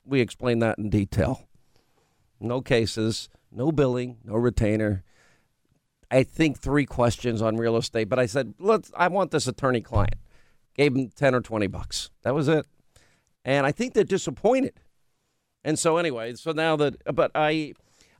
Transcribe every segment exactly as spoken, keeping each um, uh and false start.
we explained that in detail. No cases, no billing, no retainer. I think three questions on real estate, but I said, let's, I want this attorney-client. Gave him ten or twenty bucks. That was it. And I think they're disappointed. And so anyway, so now that, but I,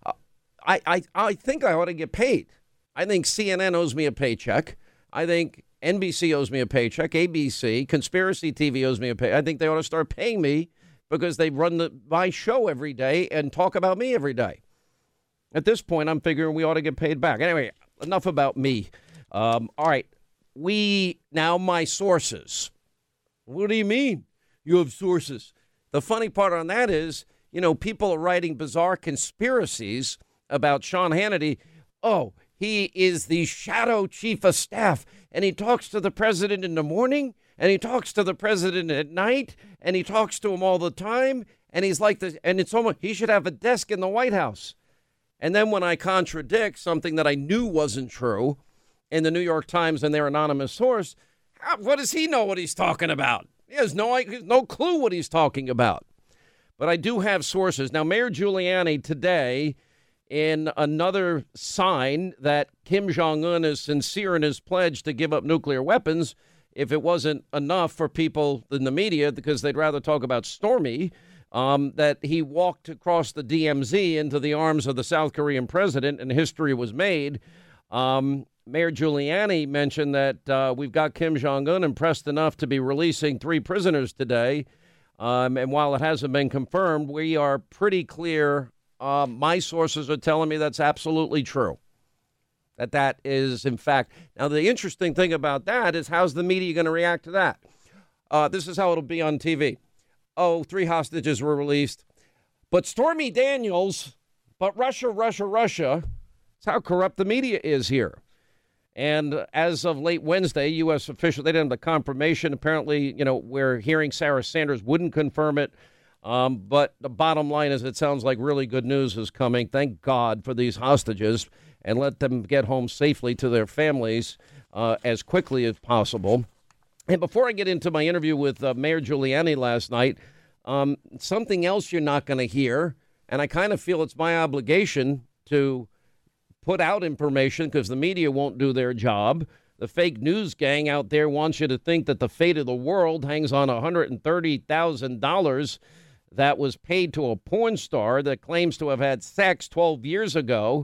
I, I, I think I ought to get paid. I think C N N owes me a paycheck. I think N B C owes me a paycheck. A B C, Conspiracy T V owes me a pay. I think they ought to start paying me because they run the, my show every day and talk about me every day. At this point, I'm figuring we ought to get paid back. Anyway, enough about me. Um, all right. We, now my sources. What do you mean you have sources? The funny part on that is, you know, people are writing bizarre conspiracies about Sean Hannity. Oh, he is the shadow chief of staff, and he talks to the president in the morning, and he talks to the president at night, and he talks to him all the time, and he's like this, and it's almost, he should have a desk in the White House. And then when I contradict something that I knew wasn't true in the New York Times and their anonymous source, how, what does he know what he's talking about? He has no, he has no clue what he's talking about. But I do have sources. Now, Mayor Giuliani today, in another sign that Kim Jong-un is sincere in his pledge to give up nuclear weapons, if it wasn't enough for people in the media, because they'd rather talk about Stormy, um, that he walked across the D M Z into the arms of the South Korean president, and history was made. Um, Mayor Giuliani mentioned that uh, we've got Kim Jong-un impressed enough to be releasing three prisoners today. Um, and while it hasn't been confirmed, we are pretty clear. Uh, my sources are telling me that's absolutely true. That that is, in fact. Now, the interesting thing about that is how's the media going to react to that? Uh, this is how it'll be on T V. Oh, three hostages were released. But Stormy Daniels, but Russia, Russia, Russia. That's how corrupt the media is here. And as of late Wednesday, U S officials, they didn't have the confirmation. Apparently, you know, we're hearing Sarah Sanders wouldn't confirm it. Um, but the bottom line is it sounds like really good news is coming. Thank God for these hostages, and let them get home safely to their families uh, as quickly as possible. And before I get into my interview with uh, Mayor Giuliani last night, um, something else you're not going to hear, and I kind of feel it's my obligation to put out information because the media won't do their job. The fake news gang out there wants you to think that the fate of the world hangs on one hundred thirty thousand dollars that was paid to a porn star that claims to have had sex twelve years ago,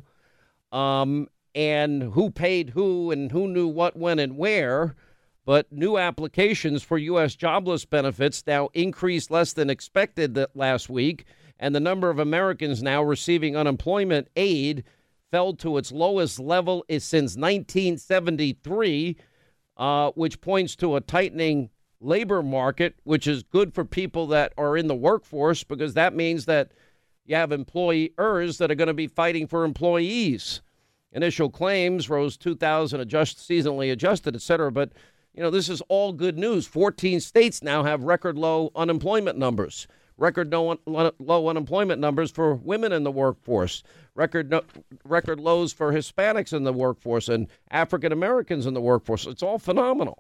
um, and who paid who and who knew what, when, and where. But new applications for U S jobless benefits now increased less than expected that last week, and the number of Americans now receiving unemployment aid fell to its lowest level since nineteen seventy-three, uh, which points to a tightening labor market, which is good for people that are in the workforce, because that means that you have employers that are going to be fighting for employees. Initial claims rose two thousand, adjust, seasonally adjusted, et cetera. But, you know, this is all good news. fourteen states now have record low unemployment numbers. Record no, low unemployment numbers for women in the workforce, record no, record lows for Hispanics in the workforce and African Americans in the workforce. It's all phenomenal.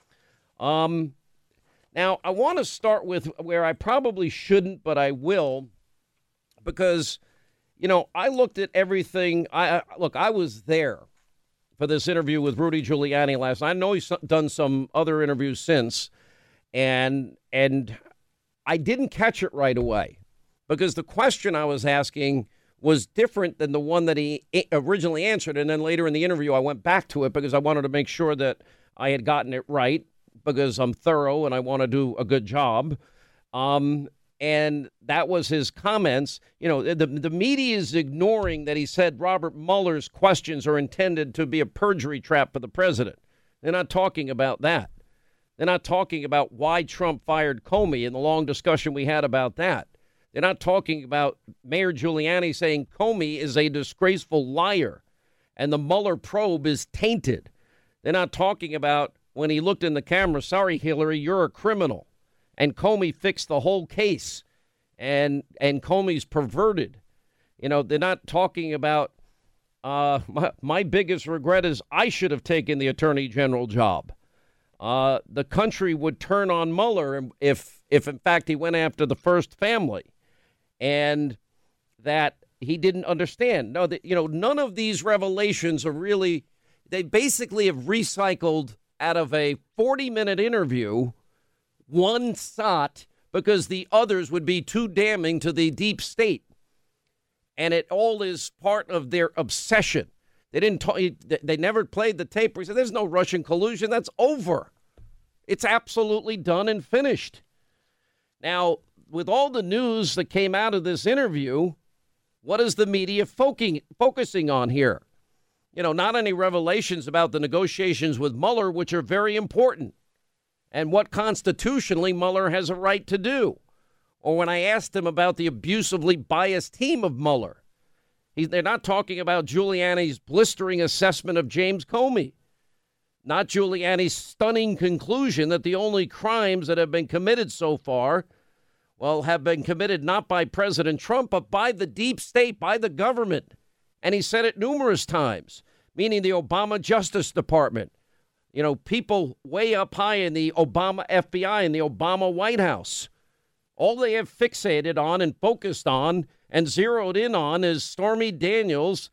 Um, now, I want to start with where I probably shouldn't, but I will, because, you know, I looked at everything. I, I look, I was there for this interview with Rudy Giuliani last night. I know he's done some other interviews since, and and. I didn't catch it right away because the question I was asking was different than the one that he originally answered. And then later in the interview, I went back to it because I wanted to make sure that I had gotten it right, because I'm thorough and I want to do a good job. Um, and that was his comments. You know, the, the media is ignoring that he said Robert Mueller's questions are intended to be a perjury trap for the president. They're not talking about that. They're not talking about why Trump fired Comey and the long discussion we had about that. They're not talking about Mayor Giuliani saying Comey is a disgraceful liar and the Mueller probe is tainted. They're not talking about when he looked in the camera, sorry, Hillary, you're a criminal. And Comey fixed the whole case. And and Comey's perverted. You know, they're not talking about uh, my, my biggest regret is I should have taken the attorney general job. Uh, the country would turn on Mueller if, if in fact, he went after the first family. and that he didn't understand. No, that, you know, none of these revelations are really, they basically have recycled out of a forty-minute interview one shot because the others would be too damning to the deep state. And it all is part of their obsession. They didn't talk, they never played the tape where he said, there's no Russian collusion. That's over. It's absolutely done and finished. Now, with all the news that came out of this interview, what is the media focusing, focusing on here? You know, not any revelations about the negotiations with Mueller, which are very important, and what constitutionally Mueller has a right to do. Or when I asked him about the abusively biased team of Mueller, he, they're not talking about Giuliani's blistering assessment of James Comey, not Giuliani's stunning conclusion that the only crimes that have been committed so far, well, have been committed not by President Trump, but by the deep state, by the government. And he said it numerous times, meaning the Obama Justice Department. You know, people way up high in the Obama F B I and the Obama White House. All they have fixated on and focused on and zeroed in on is Stormy Daniels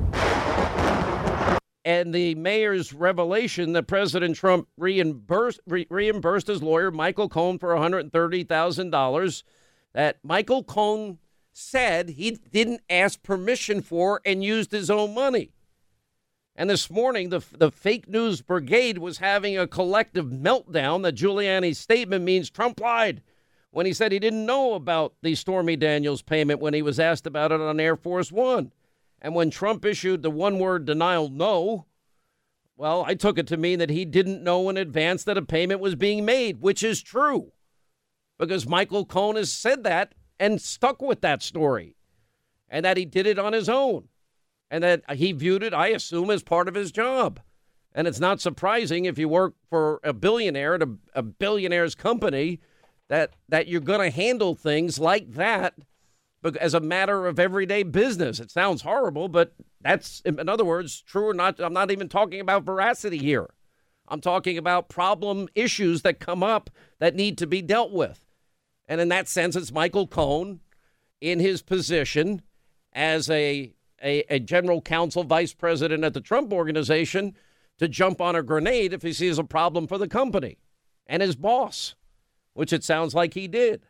and the mayor's revelation that President Trump reimbursed, re- reimbursed his lawyer, Michael Cohen, for one hundred thirty thousand dollars that Michael Cohen said he didn't ask permission for and used his own money. And this morning, the, the fake news brigade was having a collective meltdown that Giuliani's statement means Trump lied when he said he didn't know about the Stormy Daniels payment when he was asked about it on Air Force One. And when Trump issued the one-word denial no, well, I took it to mean that he didn't know in advance that a payment was being made, which is true, because Michael Cohen has said that and stuck with that story, and that he did it on his own, and that he viewed it, I assume, as part of his job. And it's not surprising if you work for a billionaire at a, a billionaire's company that, that you're going to handle things like that as a matter of everyday business. It sounds horrible, but that's, in other words, true or not. I'm not even talking about veracity here. I'm talking about problem issues that come up that need to be dealt with. And in that sense, it's Michael Cohen in his position as a, a, a general counsel vice president at the Trump organization to jump on a grenade if he sees a problem for the company and his boss, which it sounds like he did.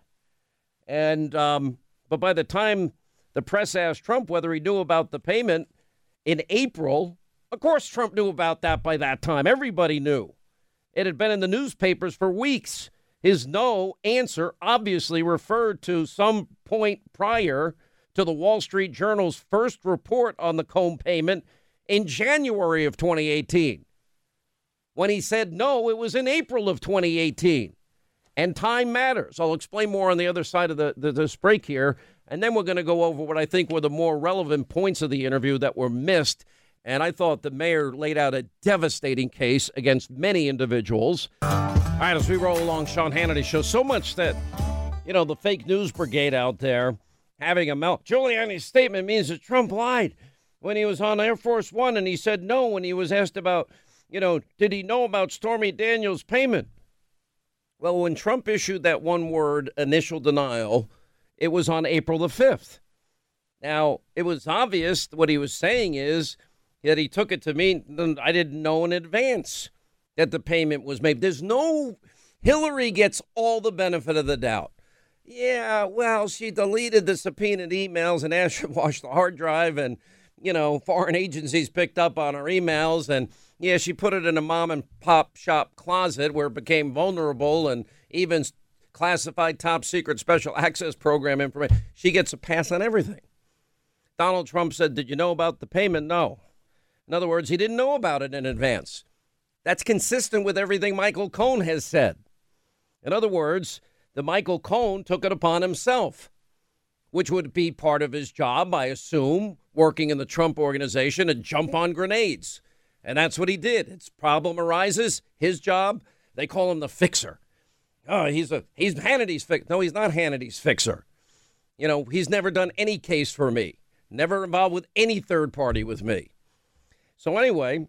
And, um, but by the time the press asked Trump whether he knew about the payment in April, of course Trump knew about that by that time. Everybody knew. It had been in the newspapers for weeks. His no answer obviously referred to some point prior to the Wall Street Journal's first report on the Cohen payment in January of twenty eighteen. When he said no, it was in April of twenty eighteen. And time matters. I'll explain more on the other side of the, the this break here. And then we're going to go over what I think were the more relevant points of the interview that were missed. And I thought the mayor laid out a devastating case against many individuals. All right, as we roll along Sean Hannity show, so much that, you know, the fake news brigade out there having a melt. Giuliani's statement means that Trump lied when he was on Air Force One, and he said no when he was asked about, you know, did he know about Stormy Daniels' payment? Well, when Trump issued that one-word initial denial, it was on April the fifth. Now, it was obvious what he was saying is that he took it to mean I didn't know in advance that the payment was made. There's no, Hillary gets all the benefit of the doubt. Yeah, well, she deleted the subpoenaed emails and asked you to wash the hard drive, and, you know, foreign agencies picked up on her emails, and yeah, she put it in a mom and pop shop closet where it became vulnerable and even classified top secret special access program information. She gets a pass on everything. Donald Trump said, did you know about the payment? No. In other words, he didn't know about it in advance. That's consistent with everything Michael Cohen has said. In other words, the Michael Cohen took it upon himself, which would be part of his job, I assume, working in the Trump organization, to jump on grenades. And that's what he did. Its problem arises, his job, they call him the fixer. Oh, he's a he's Hannity's fixer. No, he's not Hannity's fixer. You know, he's never done any case for me, never involved with any third party with me. So anyway,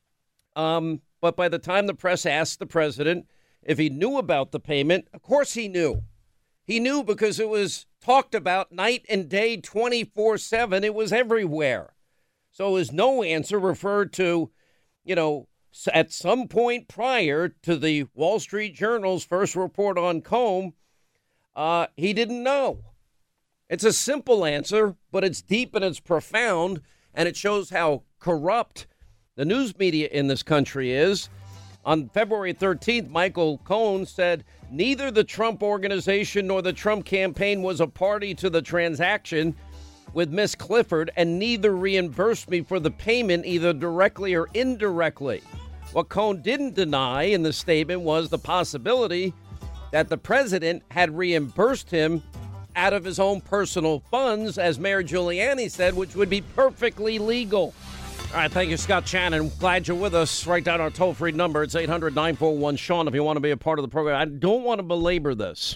um, but by the time the press asked the president if he knew about the payment, of course he knew. He knew because it was talked about night and day, twenty-four seven. It was everywhere. So his no answer referred to, you know, at some point prior to the Wall Street Journal's first report on Comey, uh, he didn't know. It's a simple answer, but it's deep and it's profound, and it shows how corrupt the news media in this country is. On February thirteenth, Michael Cohen said neither the Trump Organization nor the Trump campaign was a party to the transaction with Miss Clifford, and neither reimbursed me for the payment either directly or indirectly. What Cohen didn't deny in the statement was the possibility that the president had reimbursed him out of his own personal funds, as Mayor Giuliani said, which would be perfectly legal. All right, thank you, Scott Shannon. Glad you're with us. Write down our toll-free number. It's eight hundred nine four one Sean if you want to be a part of the program. I don't want to belabor this.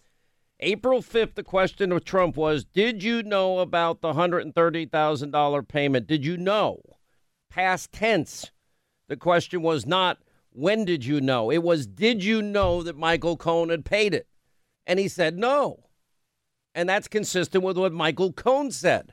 April fifth, the question of Trump was, did you know about the one hundred thirty thousand dollars payment? Did you know? Past tense. The question was not, when did you know? It was, did you know that Michael Cohen had paid it? And he said no. And that's consistent with what Michael Cohen said.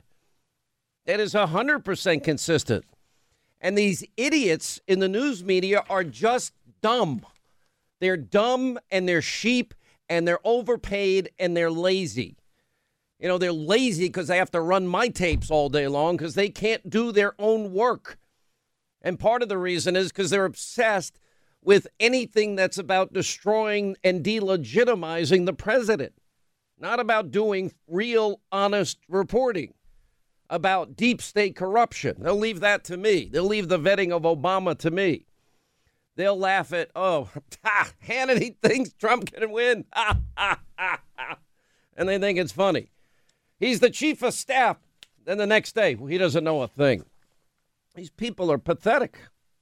It is one hundred percent consistent. And these idiots in the news media are just dumb. They're dumb and they're sheep and they're overpaid and they're lazy. You know, they're lazy because they have to run my tapes all day long because they can't do their own work. And part of the reason is because they're obsessed with anything that's about destroying and delegitimizing the president. Not about doing real, honest reporting about deep state corruption. They'll leave that to me. They'll leave the vetting of Obama to me. They'll laugh at, oh, ha, Hannity thinks Trump can win. Ha, ha, ha, ha. And they think it's funny. He's the chief of staff. Then the next day, he doesn't know a thing. These people are pathetic.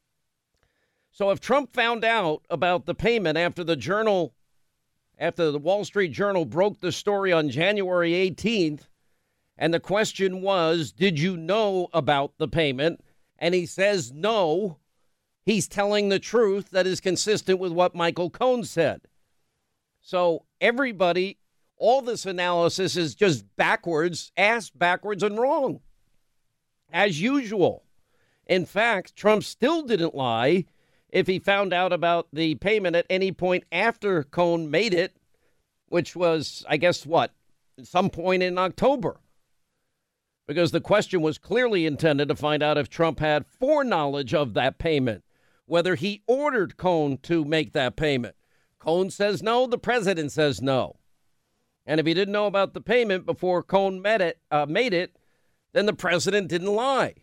So if Trump found out about the payment after the Journal, after the Wall Street Journal broke the story on January eighteenth, and the question was, did you know about the payment? And he says no. He's telling the truth that is consistent with what Michael Cohen said. So everybody, all this analysis is just backwards, ass backwards and wrong, as usual. In fact, Trump still didn't lie if he found out about the payment at any point after Cohen made it, which was, I guess, what, at some point in October. Because the question was clearly intended to find out if Trump had foreknowledge of that payment, whether he ordered Cohen to make that payment. Cohen says no, the president says no. And if he didn't know about the payment before Cohen met it, uh, made it, then the president didn't lie.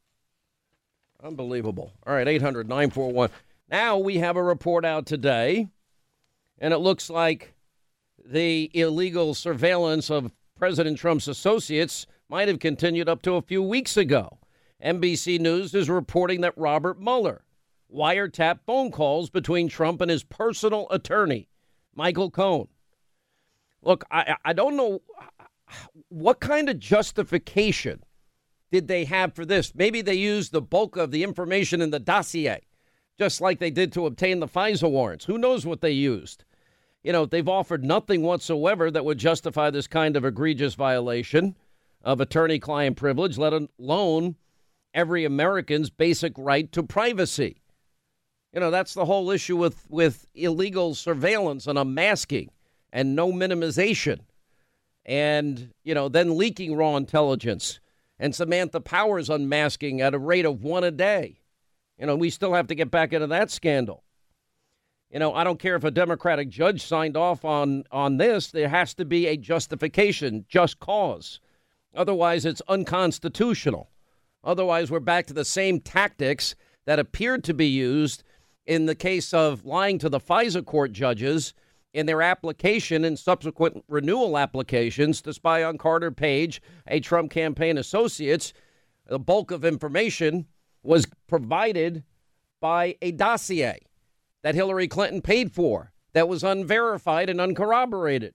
Unbelievable. All right, eight hundred nine four one. Now we have a report out today, and it looks like the illegal surveillance of President Trump's associates might have continued up to a few weeks ago. N B C News is reporting that Robert Mueller wiretapped phone calls between Trump and his personal attorney, Michael Cohen. Look, I, I don't know what kind of justification did they have for this. Maybe they used the bulk of the information in the dossier, just like they did to obtain the FISA warrants. Who knows what they used? You know, they've offered nothing whatsoever that would justify this kind of egregious violation of attorney-client privilege, let alone every American's basic right to privacy. You know, that's the whole issue with, with illegal surveillance and unmasking and no minimization and, you know, then leaking raw intelligence and Samantha Powers unmasking at a rate of one a day. You know, we still have to get back into that scandal. You know, I don't care if a Democratic judge signed off on, on this. There has to be a justification, just cause. Otherwise, it's unconstitutional. Otherwise, we're back to the same tactics that appeared to be used in the case of lying to the FISA court judges in their application and subsequent renewal applications to spy on Carter Page, a Trump campaign associate. The bulk of information was provided by a dossier that Hillary Clinton paid for that was unverified and uncorroborated.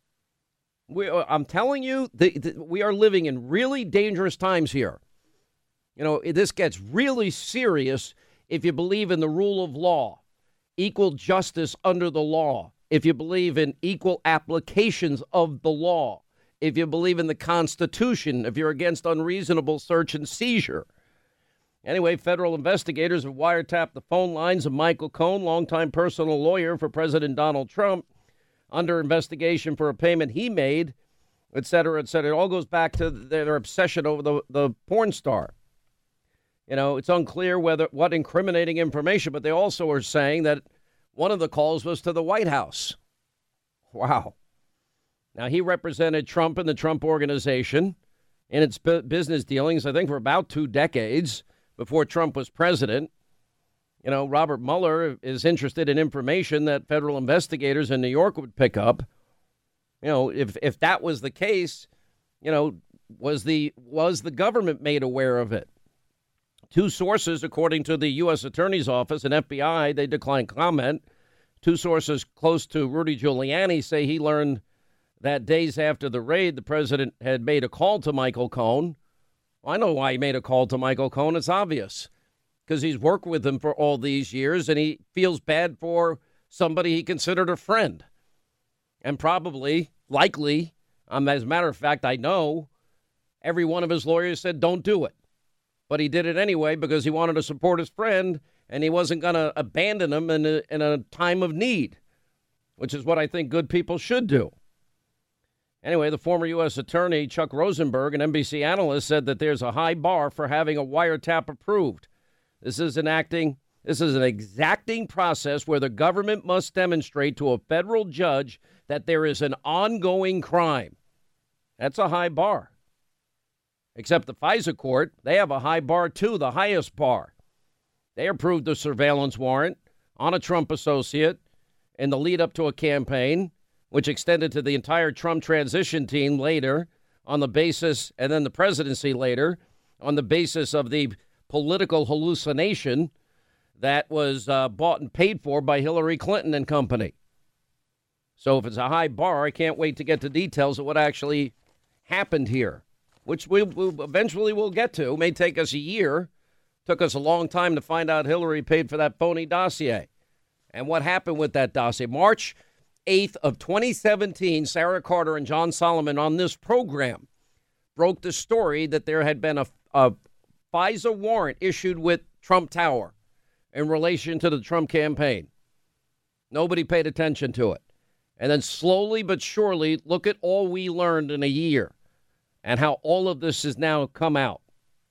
We, I'm telling you, the, the, we are living in really dangerous times here. You know, this gets really serious if you believe in the rule of law, equal justice under the law, if you believe in equal applications of the law, if you believe in the Constitution, if you're against unreasonable search and seizure. Anyway, federal investigators have wiretapped the phone lines of Michael Cohen, longtime personal lawyer for President Donald Trump, under investigation for a payment he made, et cetera, et cetera. It all goes back to their obsession over the, the porn star. You know, it's unclear whether what incriminating information, but they also are saying that one of the calls was to the White House. Wow. Now, he represented Trump and the Trump Organization in its bu- business dealings, I think, for about two decades before Trump was president. You know, Robert Mueller is interested in information that federal investigators in New York would pick up. You know, if if that was the case, you know, was the was the government made aware of it? Two sources, according to the U S Attorney's Office and F B I, they declined comment. Two sources close to Rudy Giuliani say he learned that days after the raid, the president had made a call to Michael Cohen. Well, I know why he made a call to Michael Cohen. It's obvious, because he's worked with him for all these years, and he feels bad for somebody he considered a friend. And probably, likely, um, as a matter of fact, I know, every one of his lawyers said, don't do it. But he did it anyway because he wanted to support his friend, and he wasn't going to abandon him in a, in a time of need, which is what I think good people should do. Anyway, the former U S attorney, Chuck Rosenberg, an N B C analyst, said that there's a high bar for having a wiretap approved. This is an acting, this is an exacting process where the government must demonstrate to a federal judge that there is an ongoing crime. That's a high bar. Except the FISA court, they have a high bar too, the highest bar. They approved a surveillance warrant on a Trump associate in the lead up to a campaign, which extended to the entire Trump transition team later on the basis, and then the presidency later, on the basis of the political hallucination that was uh, bought and paid for by Hillary Clinton and company. So if it's a high bar, I can't wait to get to details of what actually happened here, which we we'll, eventually we'll get to. It may take us a year. Took us a long time to find out Hillary paid for that phony dossier. And what happened with that dossier? March eighth of twenty seventeen, Sarah Carter and John Solomon on this program broke the story that there had been a, a FISA warrant issued with Trump Tower in relation to the Trump campaign. Nobody paid attention to it. And then slowly but surely, look at all we learned in a year and how all of this has now come out.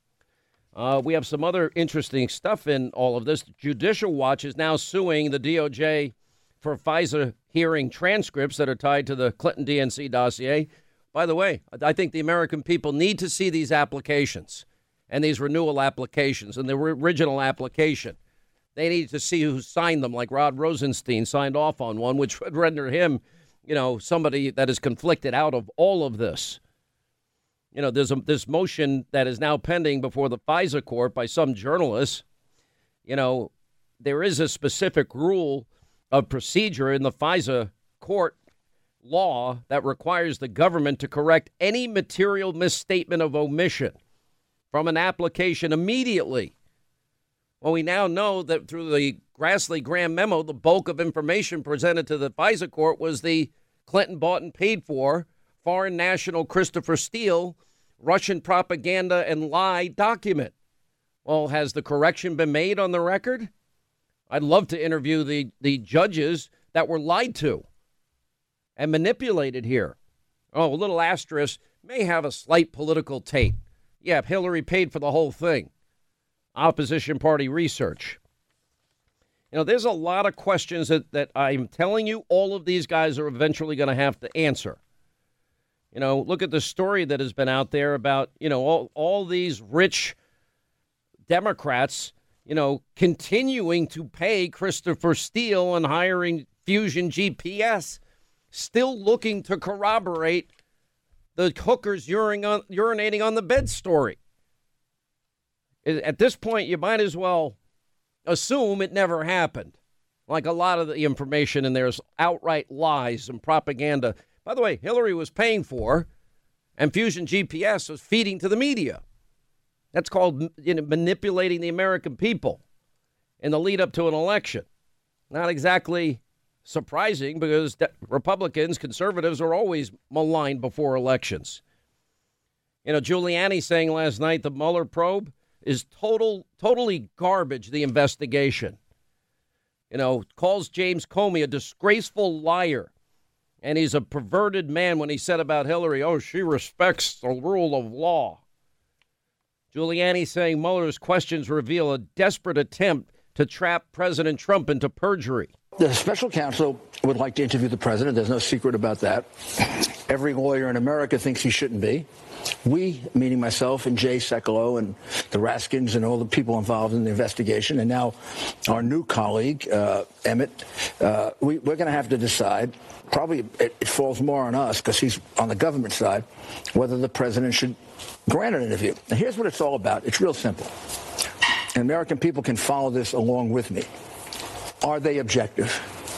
Uh, we have some other interesting stuff in all of this. Judicial Watch is now suing the D O J for FISA hearing transcripts that are tied to the Clinton D N C dossier. By the way, I think the American people need to see these applications and these renewal applications and the original application. They need to see who signed them, like Rod Rosenstein signed off on one, which would render him, you know, somebody that is conflicted out of all of this. You know, there's a, this motion that is now pending before the FISA court by some journalists. You know, there is a specific rule of procedure in the FISA court law that requires the government to correct any material misstatement of omission from an application immediately. Well, we now know that through the Grassley-Graham memo, the bulk of information presented to the FISA court was the Clinton bought and paid for foreign national Christopher Steele Russian propaganda and lie document. Well, has the correction been made on the record? I'd love to interview the, the judges that were lied to and manipulated here. Oh, a little asterisk, may have a slight political taint. Yeah, Hillary paid for the whole thing. Opposition party research. You know, there's a lot of questions that, that I'm telling you all of these guys are eventually going to have to answer. You know, look at the story that has been out there about, you know, all, all these rich Democrats, you know, continuing to pay Christopher Steele and hiring Fusion G P S, still looking to corroborate the hookers urinating on, urinating on the bed story. At this point, you might as well assume it never happened. Like a lot of the information in there is outright lies and propaganda. By the way, Hillary was paying for, and Fusion G P S was feeding to the media. That's called, you know, manipulating the American people in the lead up to an election. Not exactly surprising because de- Republicans, conservatives are always maligned before elections. You know, Giuliani saying last night the Mueller probe is total, totally garbage, the investigation. You know, calls James Comey a disgraceful liar. And he's a perverted man when he said about Hillary, oh, she respects the rule of law. Giuliani saying Mueller's questions reveal a desperate attempt to trap President Trump into perjury. The special counsel would like to interview the president. There's no secret about that. Every lawyer in America thinks he shouldn't be. We, meaning myself and Jay Sekulow and the Raskins and all the people involved in the investigation, and now our new colleague, uh, Emmett, uh, we, we're going to have to decide, probably it, it falls more on us because he's on the government side, whether the president should grant an interview. Now, here's what it's all about. It's real simple. And American people can follow this along with me. Are they objective?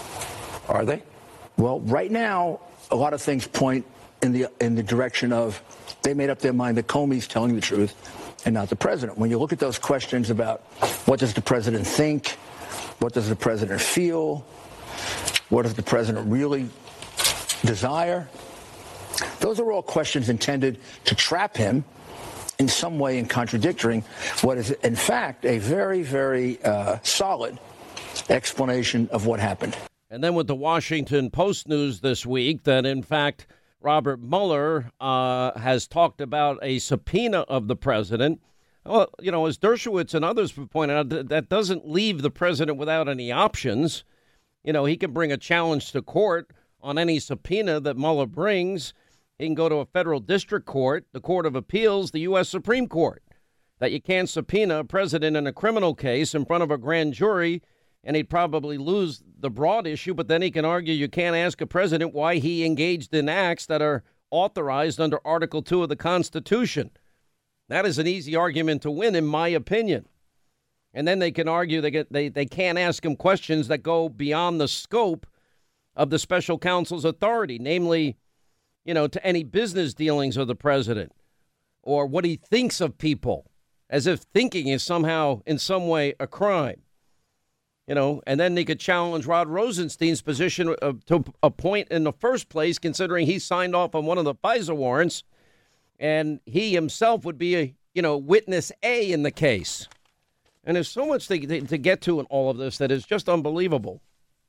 Are they? Well, right now, a lot of things point in the in the direction of they made up their mind that Comey's telling the truth and not the president. When you look at those questions about what does the president think, what does the president feel, what does the president really desire, those are all questions intended to trap him in some way in contradicting what is, in fact, a very, very uh, solid explanation of what happened. And then with the Washington Post news this week that, in fact, Robert Mueller uh, has talked about a subpoena of the president. Well, you know, as Dershowitz and others have pointed out, that doesn't leave the president without any options. You know, he can bring a challenge to court on any subpoena that Mueller brings. He can go to a federal district court, the Court of Appeals, the U S Supreme Court, that you can't subpoena a president in a criminal case in front of a grand jury, and he'd probably lose the broad issue, but then he can argue you can't ask a president why he engaged in acts that are authorized under Article two of the Constitution. That is an easy argument to win, in my opinion. And then they can argue they get they, they can't ask him questions that go beyond the scope of the special counsel's authority, namely, you know, to any business dealings of the president or what he thinks of people, as if thinking is somehow in some way a crime. You know, and then they could challenge Rod Rosenstein's position uh, to a point in the first place, considering he signed off on one of the FISA warrants, and he himself would be a, you know, witness A in the case. And there's so much to, to get to in all of this that is just unbelievable.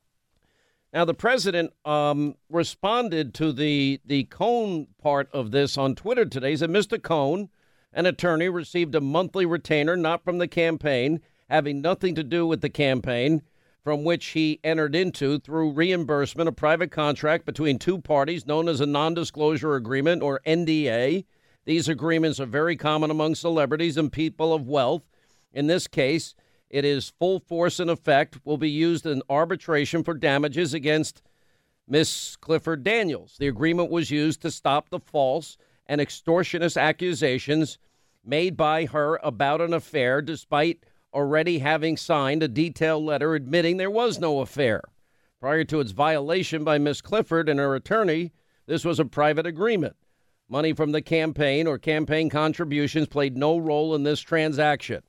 Now, the president um, responded to the, the Cohn part of this on Twitter today. He said, Mister Cohn, an attorney, received a monthly retainer not from the campaign, having nothing to do with the campaign, from which he entered into through reimbursement a private contract between two parties known as a non-disclosure agreement, or N D A. These agreements are very common among celebrities and people of wealth. In this case, it is full force and effect, will be used in arbitration for damages against Miss Clifford Daniels. The agreement was used to stop the false and extortionist accusations made by her about an affair, despite already having signed a detailed letter admitting there was no affair. Prior to its violation by Miss Clifford and her attorney, this was a private agreement. Money from the campaign or campaign contributions played no role in this transaction.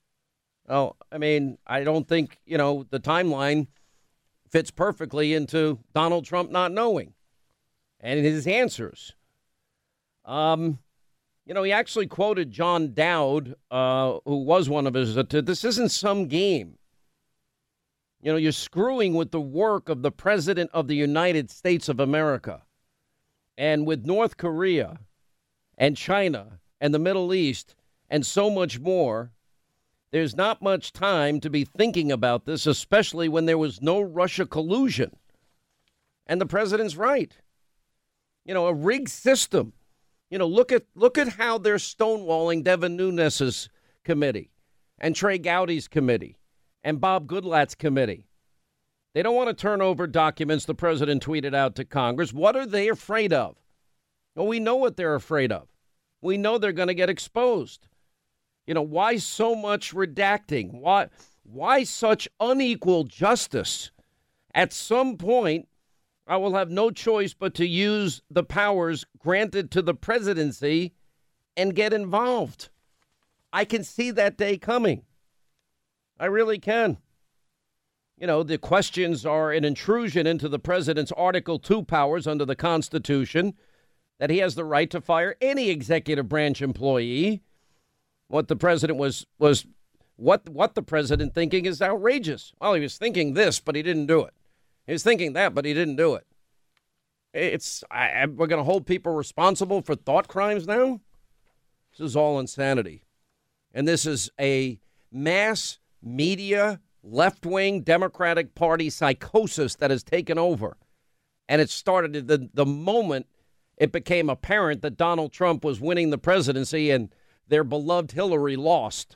Oh, I mean, I don't think, you know, the timeline fits perfectly into Donald Trump not knowing and his answers. Um, you know, he actually quoted John Dowd, uh, who was one of his. Uh, this isn't some game. You know, you're screwing with the work of the president of the United States of America. And with North Korea and China and the Middle East and so much more, there's not much time to be thinking about this, especially when there was no Russia collusion. And the president's right. You know, a rigged system. You know, look at look at how they're stonewalling Devin Nunes's committee and Trey Gowdy's committee and Bob Goodlatte's committee. They don't want to turn over documents the president tweeted out to Congress. What are they afraid of? Well, we know what they're afraid of. We know they're going to get exposed. You know, why so much redacting? Why, why such unequal justice? At some point, I will have no choice but to use the powers granted to the presidency and get involved. I can see that day coming. I really can. you know, the questions are an intrusion into the president's Article two powers under the Constitution, that he has the right to fire any executive branch employee. What the president was was what what the president thinking is outrageous. Well, he was thinking this, but he didn't do it. He was thinking that, but he didn't do it. It's I, I, we're going to hold people responsible for thought crimes now. This is all insanity, and this is a mass media left-wing Democratic Party psychosis that has taken over, and it started the the moment it became apparent that Donald Trump was winning the presidency and their beloved Hillary lost.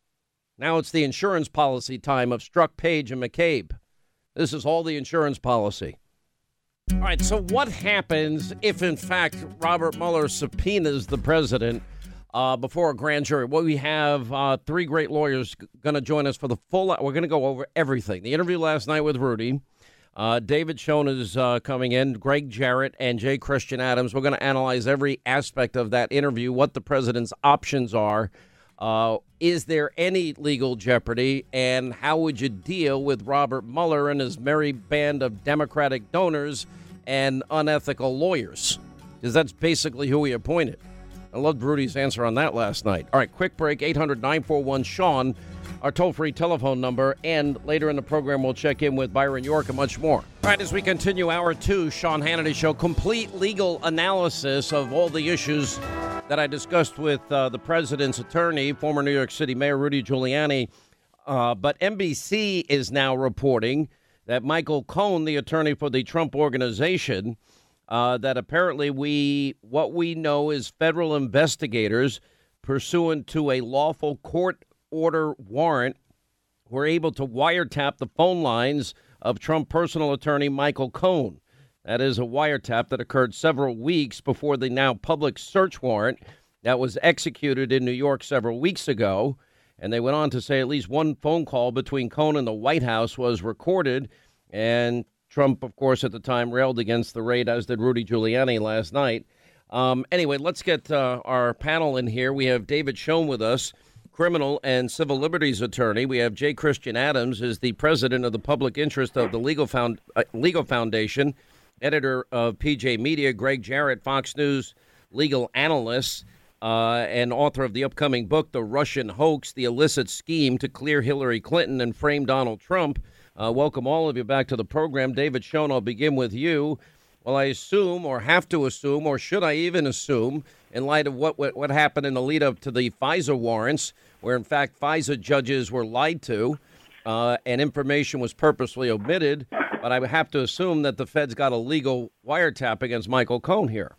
Now it's the insurance policy time of Strzok, Page, and McCabe. This is all the insurance policy. All right, so what happens if, in fact, Robert Mueller subpoenas the president uh, before a grand jury? Well, we have uh, three great lawyers going to join us for the full. We're going to go over everything. The interview last night with Rudy. Uh, David Schoen is uh, coming in, Greg Jarrett, and J. Christian Adams. We're going to analyze every aspect of that interview, what the president's options are. Uh, is there any legal jeopardy? And how would you deal with Robert Mueller and his merry band of Democratic donors and unethical lawyers? Because that's basically who he appointed. I loved Rudy's answer on that last night. All right, quick break, eight hundred nine four one Sean, our toll-free telephone number. And later in the program, we'll check in with Byron York and much more. All right, as we continue hour two, Sean Hannity Show, complete legal analysis of all the issues that I discussed with uh, the president's attorney, former New York City Mayor Rudy Giuliani. Uh, but N B C is now reporting that Michael Cohen, the attorney for the Trump Organization, uh, that apparently we what we know is federal investigators, pursuant to a lawful court order warrant, were able to wiretap the phone lines of Trump personal attorney Michael Cohen. That is a wiretap that occurred several weeks before the now public search warrant that was executed in New York several weeks ago. And they went on to say at least one phone call between Cohen and the White House was recorded. And Trump, of course, at the time railed against the raid, as did Rudy Giuliani last night. Um, anyway, let's get uh, our panel in here. We have David Schoen with us, criminal and civil liberties attorney. We have J. Christian Adams, is the president of the public interest of the Legal, Found- uh, Legal Foundation, editor of P J Media. Greg Jarrett, Fox News legal analyst, uh, and author of the upcoming book, The Russian Hoax, The Illicit Scheme to Clear Hillary Clinton and Frame Donald Trump. Uh, welcome all of you back to the program. David Schoen, I'll begin with you. Well, I assume, or have to assume, or should I even assume, in light of what, what, what happened in the lead up to the FISA warrants, where, in fact, FISA judges were lied to uh, and information was purposely omitted, but I would have to assume that the feds got a legal wiretap against Michael Cohen here.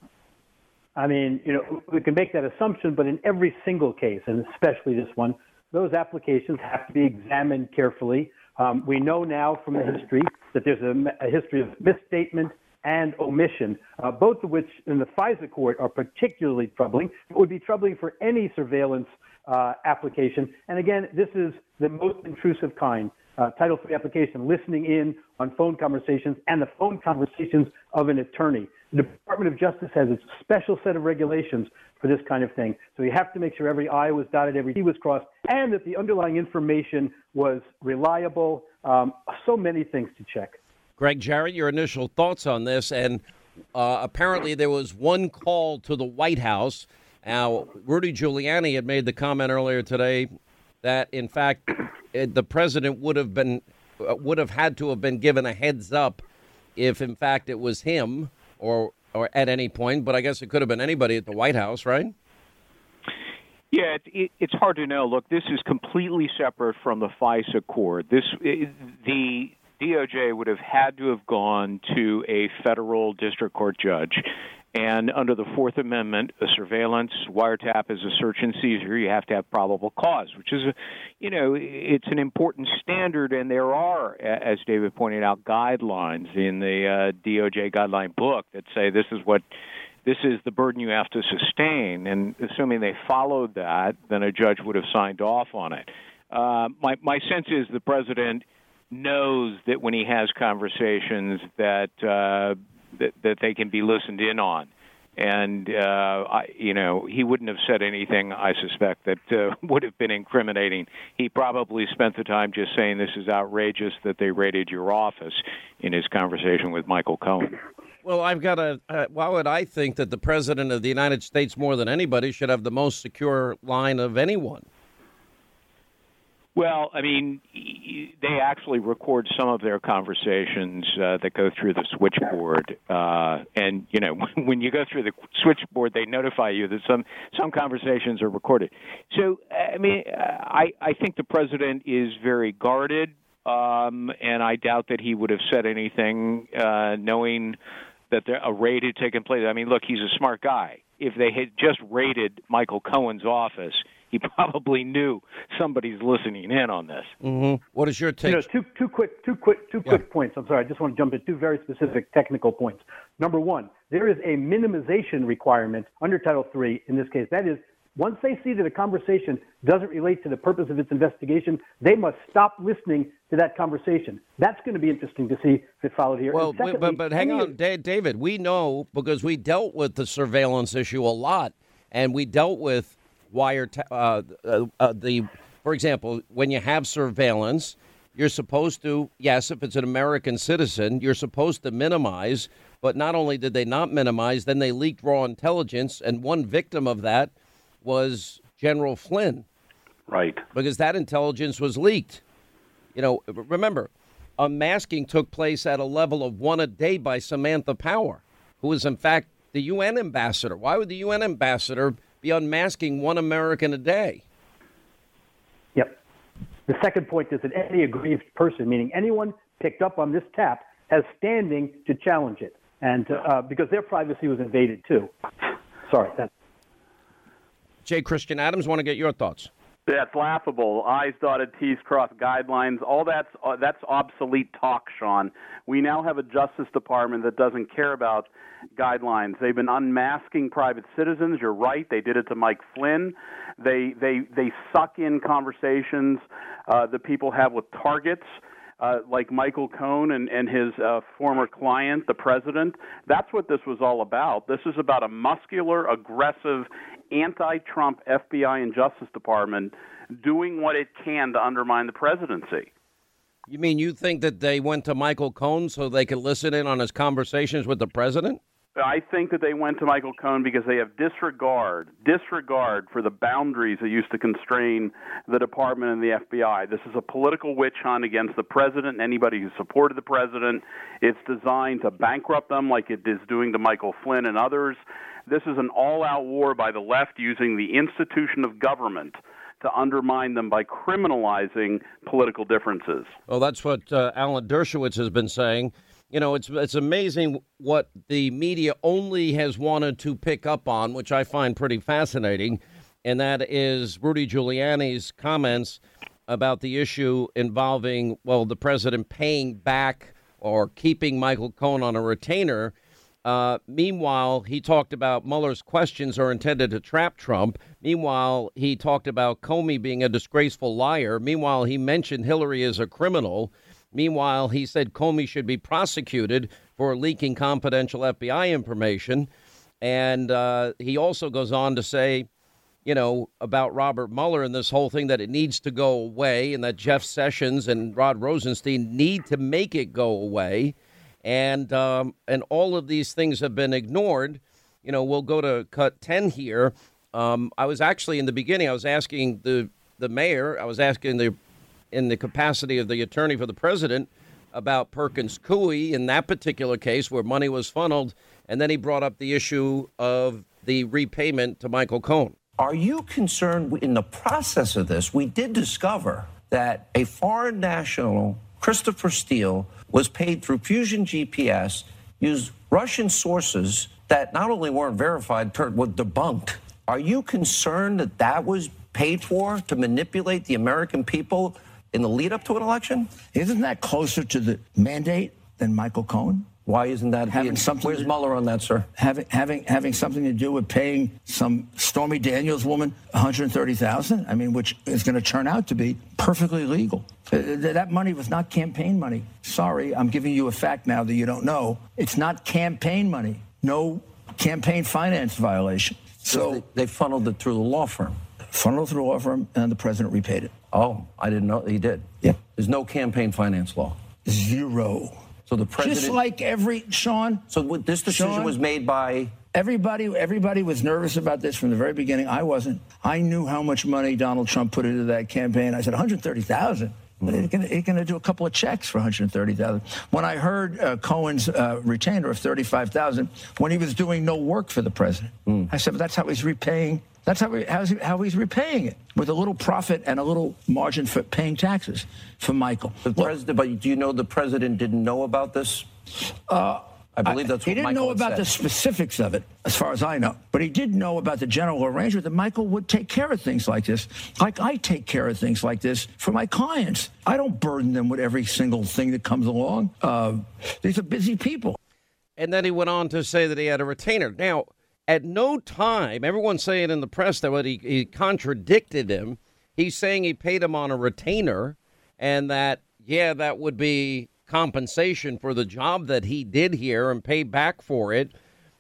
I mean, you know, we can make that assumption, but in every single case, and especially this one, those applications have to be examined carefully. Um, we know now from the history that there's a, a history of misstatement and omission, uh, both of which in the FISA court are particularly troubling. It would be troubling for any surveillance uh, application. And again, this is the most intrusive kind. Uh, Title three application, listening in on phone conversations and the phone conversations of an attorney. The Department of Justice has a special set of regulations for this kind of thing. So you have to make sure every I was dotted, every T was crossed, and that the underlying information was reliable. Um, so many things to check. Greg Jarrett, your initial thoughts on this, and uh, apparently there was one call to the White House. Now, Rudy Giuliani had made the comment earlier today that, in fact, it, the president would have been uh, would have had to have been given a heads up if, in fact, it was him or or at any point. But I guess it could have been anybody at the White House, right? Yeah, it, it, it's hard to know. Look, this is completely separate from the FISA court. This it, the D O J would have had to have gone to a federal district court judge. And under the Fourth Amendment, a surveillance wiretap is a search and seizure. You have to have probable cause, which is, a, you know, it's an important standard. And there are, as David pointed out, guidelines in the uh, D O J guideline book that say this is what this is the burden you have to sustain. And assuming they followed that, then a judge would have signed off on it. Uh, my my sense is the president knows that when he has conversations that. Uh, That, that they can be listened in on. And, uh, I, you know, he wouldn't have said anything, I suspect, that uh, would have been incriminating. He probably spent the time just saying this is outrageous that they raided your office in his conversation with Michael Cohen. Well, I've got a, uh, why would I think that the president of the United States, more than anybody, should have the most secure line of anyone? Well, I mean, they actually record some of their conversations uh, that go through the switchboard. Uh, and, you know, when you go through the switchboard, they notify you that some, some conversations are recorded. So, I mean, I, I think the president is very guarded, um, and I doubt that he would have said anything uh, knowing that there, a raid had taken place. I mean, look, he's a smart guy. If they had just raided Michael Cohen's office, he probably knew somebody's listening in on this. Mm-hmm. What is your take? You know, two two quick two quick two quick yeah. points. I'm sorry, I just want to jump in two very specific technical points. Number one, there is a minimization requirement under Title three in this case. That is, once they see that a conversation doesn't relate to the purpose of its investigation, they must stop listening to that conversation. That's going to be interesting to see if it followed here. Well, secondly, but but hang on, David. We know because we dealt with the surveillance issue a lot, and we dealt with wire t- uh, uh, uh, the, for example, when you have surveillance, you're supposed to, yes, if it's an American citizen, you're supposed to minimize. But not only did they not minimize, then they leaked raw intelligence, and one victim of that was General Flynn. Right. Because that intelligence was leaked. You know, remember, unmasking took place at a level of one a day by Samantha Power, who is, in fact, the U N ambassador. Why would the U N ambassador be unmasking one American a day? Yep. The second point is that any aggrieved person, meaning anyone picked up on this tap, has standing to challenge it, and uh, because their privacy was invaded too. Sorry. That's... J. Christian Adams, want to get your thoughts? That's laughable. I's dotted, T's crossed guidelines. All that's uh, that's obsolete talk, Sean. We now have a Justice Department that doesn't care about guidelines. They've been unmasking private citizens. You're right. They did it to Mike Flynn. They they they suck in conversations uh, that people have with targets. Uh, like Michael Cohen and, and his uh, former client, the president. That's what this was all about. This is about a muscular, aggressive, anti-Trump F B I and Justice Department doing what it can to undermine the presidency. You mean you think that they went to Michael Cohen so they could listen in on his conversations with the president? I think that they went to Michael Cohen because they have disregard, disregard for the boundaries that used to constrain the department and the F B I. This is a political witch hunt against the president and anybody who supported the president. It's designed to bankrupt them like it is doing to Michael Flynn and others. This is an all-out war by the left using the institution of government to undermine them by criminalizing political differences. Well, that's what uh, Alan Dershowitz has been saying. You know, it's it's amazing what the media only has wanted to pick up on, which I find pretty fascinating, and that is Rudy Giuliani's comments about the issue involving, well, the president paying back or keeping Michael Cohen on a retainer. Uh, meanwhile, he talked about Mueller's questions are intended to trap Trump. Meanwhile, he talked about Comey being a disgraceful liar. Meanwhile, he mentioned Hillary as a criminal. Meanwhile, he said Comey should be prosecuted for leaking confidential F B I information. And uh, he also goes on to say, you know, about Robert Mueller and this whole thing, that it needs to go away and that Jeff Sessions and Rod Rosenstein need to make it go away. And um, and all of these things have been ignored. You know, we'll go to cut ten here. Um, I was actually in the beginning, I was asking the, the mayor, I was asking the in the capacity of the attorney for the president about Perkins Coie in that particular case where money was funneled. And then he brought up the issue of the repayment to Michael Cohen. Are you concerned in the process of this? We did discover that a foreign national, Christopher Steele, was paid through Fusion G P S, used Russian sources that not only weren't verified, were debunked. Are you concerned that that was paid for to manipulate the American people in the lead up to an election? Isn't that closer to the mandate than Michael Cohen? Why isn't that having something? Where's Mueller on that, sir? Having having having something to do with paying some Stormy Daniels woman one hundred thirty thousand dollars. I mean, which is going to turn out to be perfectly legal. Uh, that money was not campaign money. Sorry, I'm giving you a fact now that you don't know. It's not campaign money. No campaign finance violation. So they, they funneled it through the law firm. Funneled through the law firm, and the president repaid it. Oh, I didn't know he did. Yeah. There's no campaign finance law. Zero. So the president... Just like every, Sean... So this decision Sean, was made by... Everybody everybody was nervous about this from the very beginning. I wasn't. I knew how much money Donald Trump put into that campaign. I said, one hundred thirty thousand dollars. But he's going he's to do a couple of checks for one hundred thirty thousand dollars. When I heard uh, Cohen's uh, retainer of thirty-five thousand dollars, when he was doing no work for the president, mm. I said, but that's how he's repaying... That's how, he, how's he, how he's repaying it, with a little profit and a little margin for paying taxes for Michael. The Look, president, but do you know the president didn't know about this? Uh, I believe that's what he didn't Michael know about said. the specifics of it, as far as I know. But he did know about the general arrangement that Michael would take care of things like this, like I take care of things like this for my clients. I don't burden them with every single thing that comes along. Uh, these are busy people. And then he went on to say that he had a retainer. Now, at no time, everyone's saying in the press that he, he contradicted him. He's saying he paid him on a retainer and that, yeah, that would be compensation for the job that he did here and pay back for it.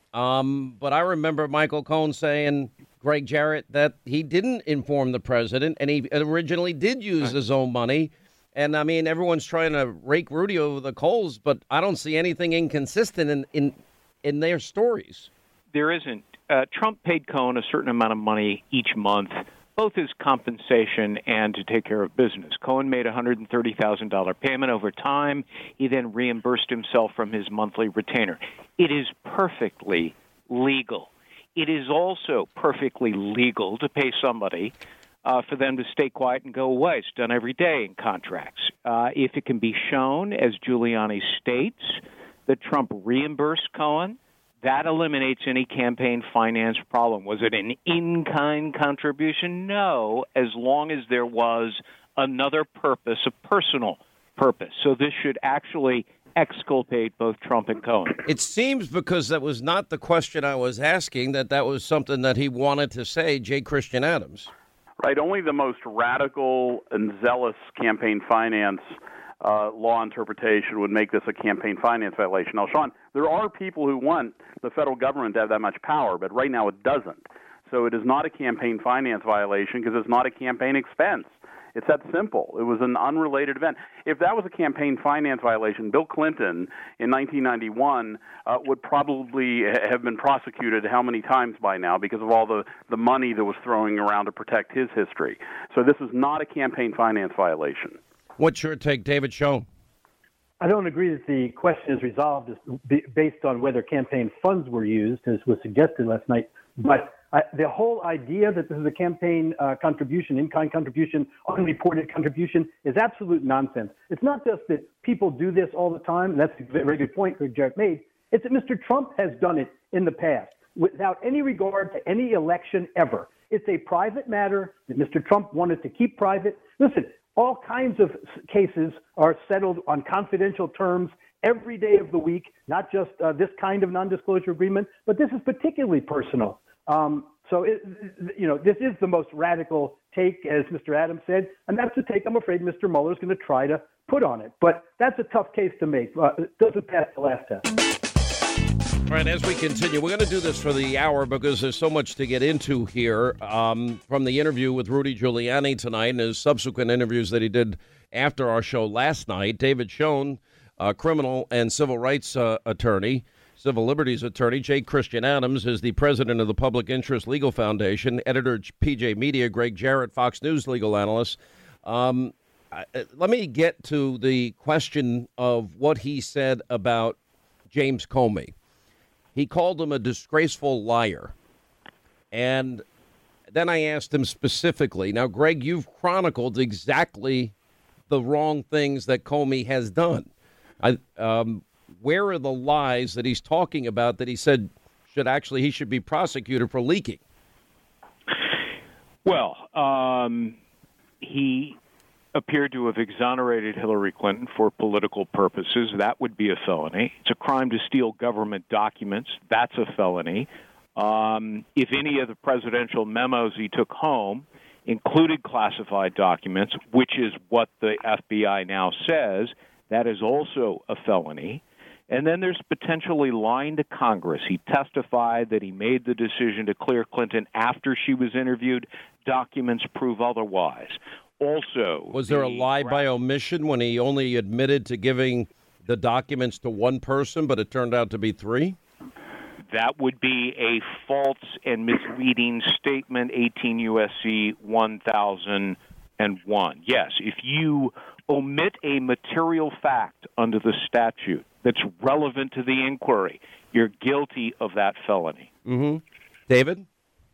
Um, but I remember Michael Cohen saying, Greg Jarrett, that he didn't inform the president and he originally did use right. his own money. And, I mean, everyone's trying to rake Rudy over the coals, but I don't see anything inconsistent in, in, in their stories. There isn't. Uh, Trump paid Cohen a certain amount of money each month, both as compensation and to take care of business. Cohen made a one hundred thirty thousand dollars payment over time. He then reimbursed himself from his monthly retainer. It is perfectly legal. It is also perfectly legal to pay somebody uh, for them to stay quiet and go away. It's done every day in contracts. Uh, if it can be shown, as Giuliani states, that Trump reimbursed Cohen, that eliminates any campaign finance problem. Was it an in-kind contribution? No, as long as there was another purpose, a personal purpose. So this should actually exculpate both Trump and Cohen. It seems, because that was not the question I was asking, that that was something that he wanted to say, J. Christian Adams. Right. Only the most radical and zealous campaign finance Uh, law interpretation would make this a campaign finance violation. Now, Sean, there are people who want the federal government to have that much power, but right now it doesn't. So it is not a campaign finance violation because it's not a campaign expense. It's that simple. It was an unrelated event. If that was a campaign finance violation, Bill Clinton in nineteen ninety-one uh, would probably have been prosecuted how many times by now because of all the, the money that was throwing around to protect his history. So this is not a campaign finance violation. What's your take, David Schoen? I don't agree that the question is resolved based on whether campaign funds were used, as was suggested last night. But I, the whole idea that this is a campaign uh, contribution, in-kind contribution, unreported contribution, is absolute nonsense. It's not just that people do this all the time, and that's a very good point Greg Jarrett made. It's that Mister Trump has done it in the past without any regard to any election ever. It's a private matter that Mister Trump wanted to keep private. Listen, all kinds of cases are settled on confidential terms every day of the week, not just uh, this kind of non-disclosure agreement, but this is particularly personal. Um, so, it, you know, this is the most radical take, as Mister Adams said, and that's the take I'm afraid Mister Mueller is going to try to put on it. But that's a tough case to make. Uh, it doesn't pass the last test. All right, as we continue, we're going to do this for the hour because there's so much to get into here. Um, from the interview with Rudy Giuliani tonight and his subsequent interviews that he did after our show last night, David Schoen, a criminal and civil rights uh, attorney, civil liberties attorney, J. Christian Adams is the president of the Public Interest Legal Foundation, editor P J Media, Greg Jarrett, Fox News legal analyst. Um, I, let me get to the question of what he said about James Comey. He called him a disgraceful liar. And then I asked him specifically, now, Greg, you've chronicled exactly the wrong things that Comey has done. I, um, where are the lies that he's talking about that he said should actually, he should be prosecuted for leaking? Well, um, he appeared to have exonerated Hillary Clinton for political purposes. That would be a felony. It's a crime to steal government documents. That's a felony. Um, if any of the presidential memos he took home included classified documents, which is what the F B I now says, that is also a felony. And then there's potentially lying to Congress. He testified that he made the decision to clear Clinton after she was interviewed. Documents prove otherwise. Also, was there a the lie by omission when he only admitted to giving the documents to one person, but it turned out to be three? That would be a false and misleading statement, eighteen U S C one thousand one. Yes, if you omit a material fact under the statute that's relevant to the inquiry, you're guilty of that felony. Mm-hmm. David?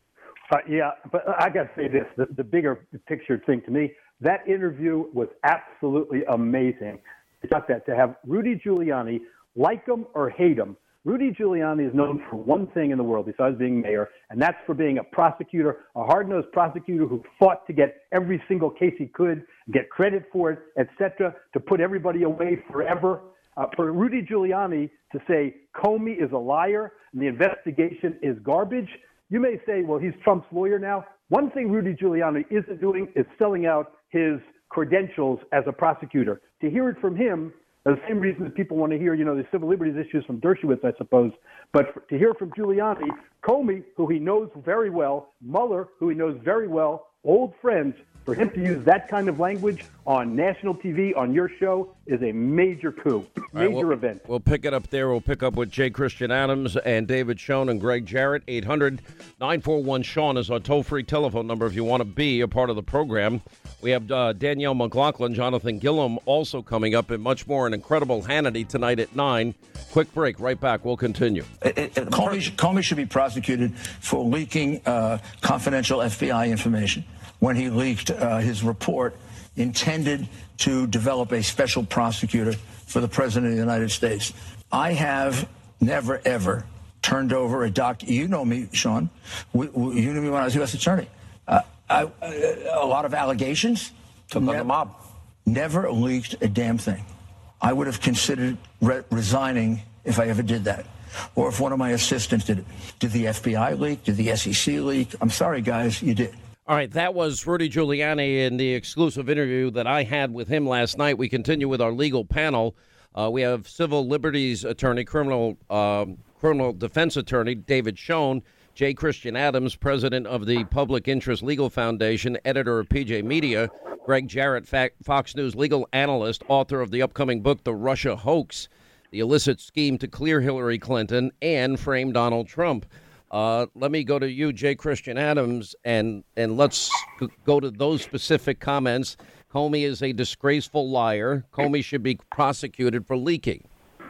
Uh, yeah, but I got to say this, the, the bigger picture thing to me, that interview was absolutely amazing. Got that, to have Rudy Giuliani, like him or hate him, Rudy Giuliani is known for one thing in the world besides being mayor, and that's for being a prosecutor, a hard-nosed prosecutor who fought to get every single case he could, get credit for it, et cetera, to put everybody away forever. Uh, for Rudy Giuliani to say Comey is a liar and the investigation is garbage, you may say, well, he's Trump's lawyer now. One thing Rudy Giuliani isn't doing is selling out his credentials as a prosecutor. To hear it from him, the same reason that people want to hear, you know, the civil liberties issues from Dershowitz, I suppose. But for, to hear from Giuliani, Comey, who he knows very well, Mueller, who he knows very well, old friends, for him to use that kind of language on national T V, on your show, is a major coup, major right, we'll, event. We'll pick it up there. We'll pick up with J. Christian Adams and David Schoen and Greg Jarrett. eight hundred nine four one Sean is our toll-free telephone number if you want to be a part of the program. We have uh, Danielle McLaughlin, Jonathan Gillum also coming up, and much more. An incredible Hannity tonight at nine. Quick break. Right back. We'll continue. It, it, Comey, Comey should be prosecuted for leaking uh, confidential F B I information when he leaked uh, his report intended to develop a special prosecutor for the President of the United States. I have never, ever turned over a doc. You know me, Sean. We, we, you knew me when I was U S attorney. Uh, I, a lot of allegations. Took on the mob. Never leaked a damn thing. I would have considered re- resigning if I ever did that. Or if one of my assistants did it. Did the F B I leak? Did the S E C leak? I'm sorry, guys, you did. All right, that was Rudy Giuliani in the exclusive interview that I had with him last night. We continue with our legal panel. Uh, we have civil liberties attorney, criminal um, criminal defense attorney David Schoen, J. Christian Adams, president of the Public Interest Legal Foundation, editor of P J Media, Greg Jarrett, Fox News legal analyst, author of the upcoming book, The Russia Hoax, the illicit scheme to clear Hillary Clinton and frame Donald Trump. Uh, let me go to you, J. Christian Adams, and, and let's go to those specific comments. Comey is a disgraceful liar. Comey should be prosecuted for leaking.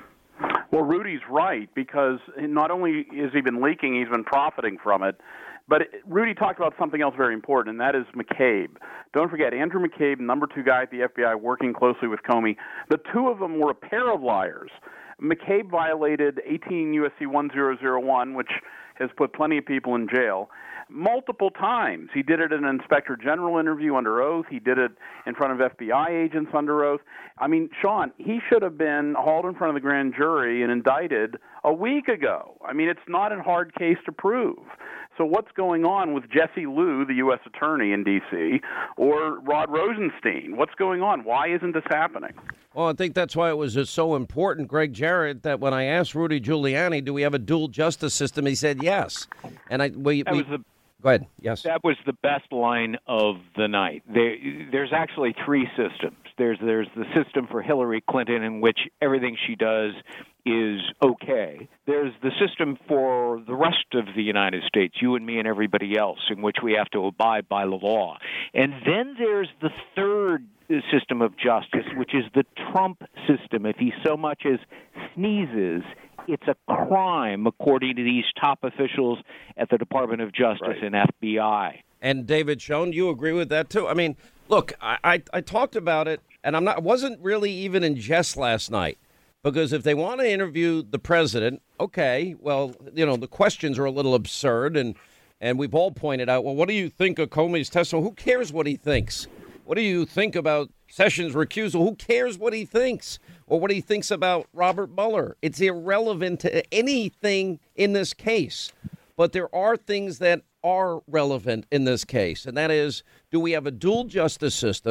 Well, Rudy's right, because not only has he been leaking, he's been profiting from it. But it, Rudy talked about something else very important, and that is McCabe. Don't forget, Andrew McCabe, number two guy at the F B I, working closely with Comey. The two of them were a pair of liars. McCabe violated eighteen U S C one thousand one, which has put plenty of people in jail, multiple times. He did it in an inspector general interview under oath. He did it in front of F B I agents under oath. I mean, Sean, he should have been hauled in front of the grand jury and indicted a week ago. I mean, it's not a hard case to prove. So what's going on with Jesse Liu, the U S attorney in D C, or Rod Rosenstein? What's going on? Why isn't this happening? Well, I think that's why it was just so important, Greg Jarrett, that when I asked Rudy Giuliani, do we have a dual justice system, he said yes. And I we, that we was the, go ahead. Yes. That was the best line of the night. There, there's actually three systems. There's there's the system for Hillary Clinton, in which everything she does is okay. There's the system for the rest of the United States, you and me and everybody else, in which we have to abide by the law. And then there's the third system of justice, which is the Trump system. If he so much as sneezes, it's a crime, according to these top officials at the Department of Justice right. and F B I. And David Schoen, you agree with that too? I mean, look, I, I, I talked about it, and I'm not. I wasn't really even in jest last night, because if they want to interview the president, okay, well, you know, the questions are a little absurd, and and we've all pointed out, well, what do you think of Comey's testimony? Who cares what he thinks? What do you think about Sessions' recusal? Who cares what he thinks? Or what he thinks about Robert Mueller? It's irrelevant to anything in this case. But there are things that are relevant in this case, and that is, do we have a dual justice system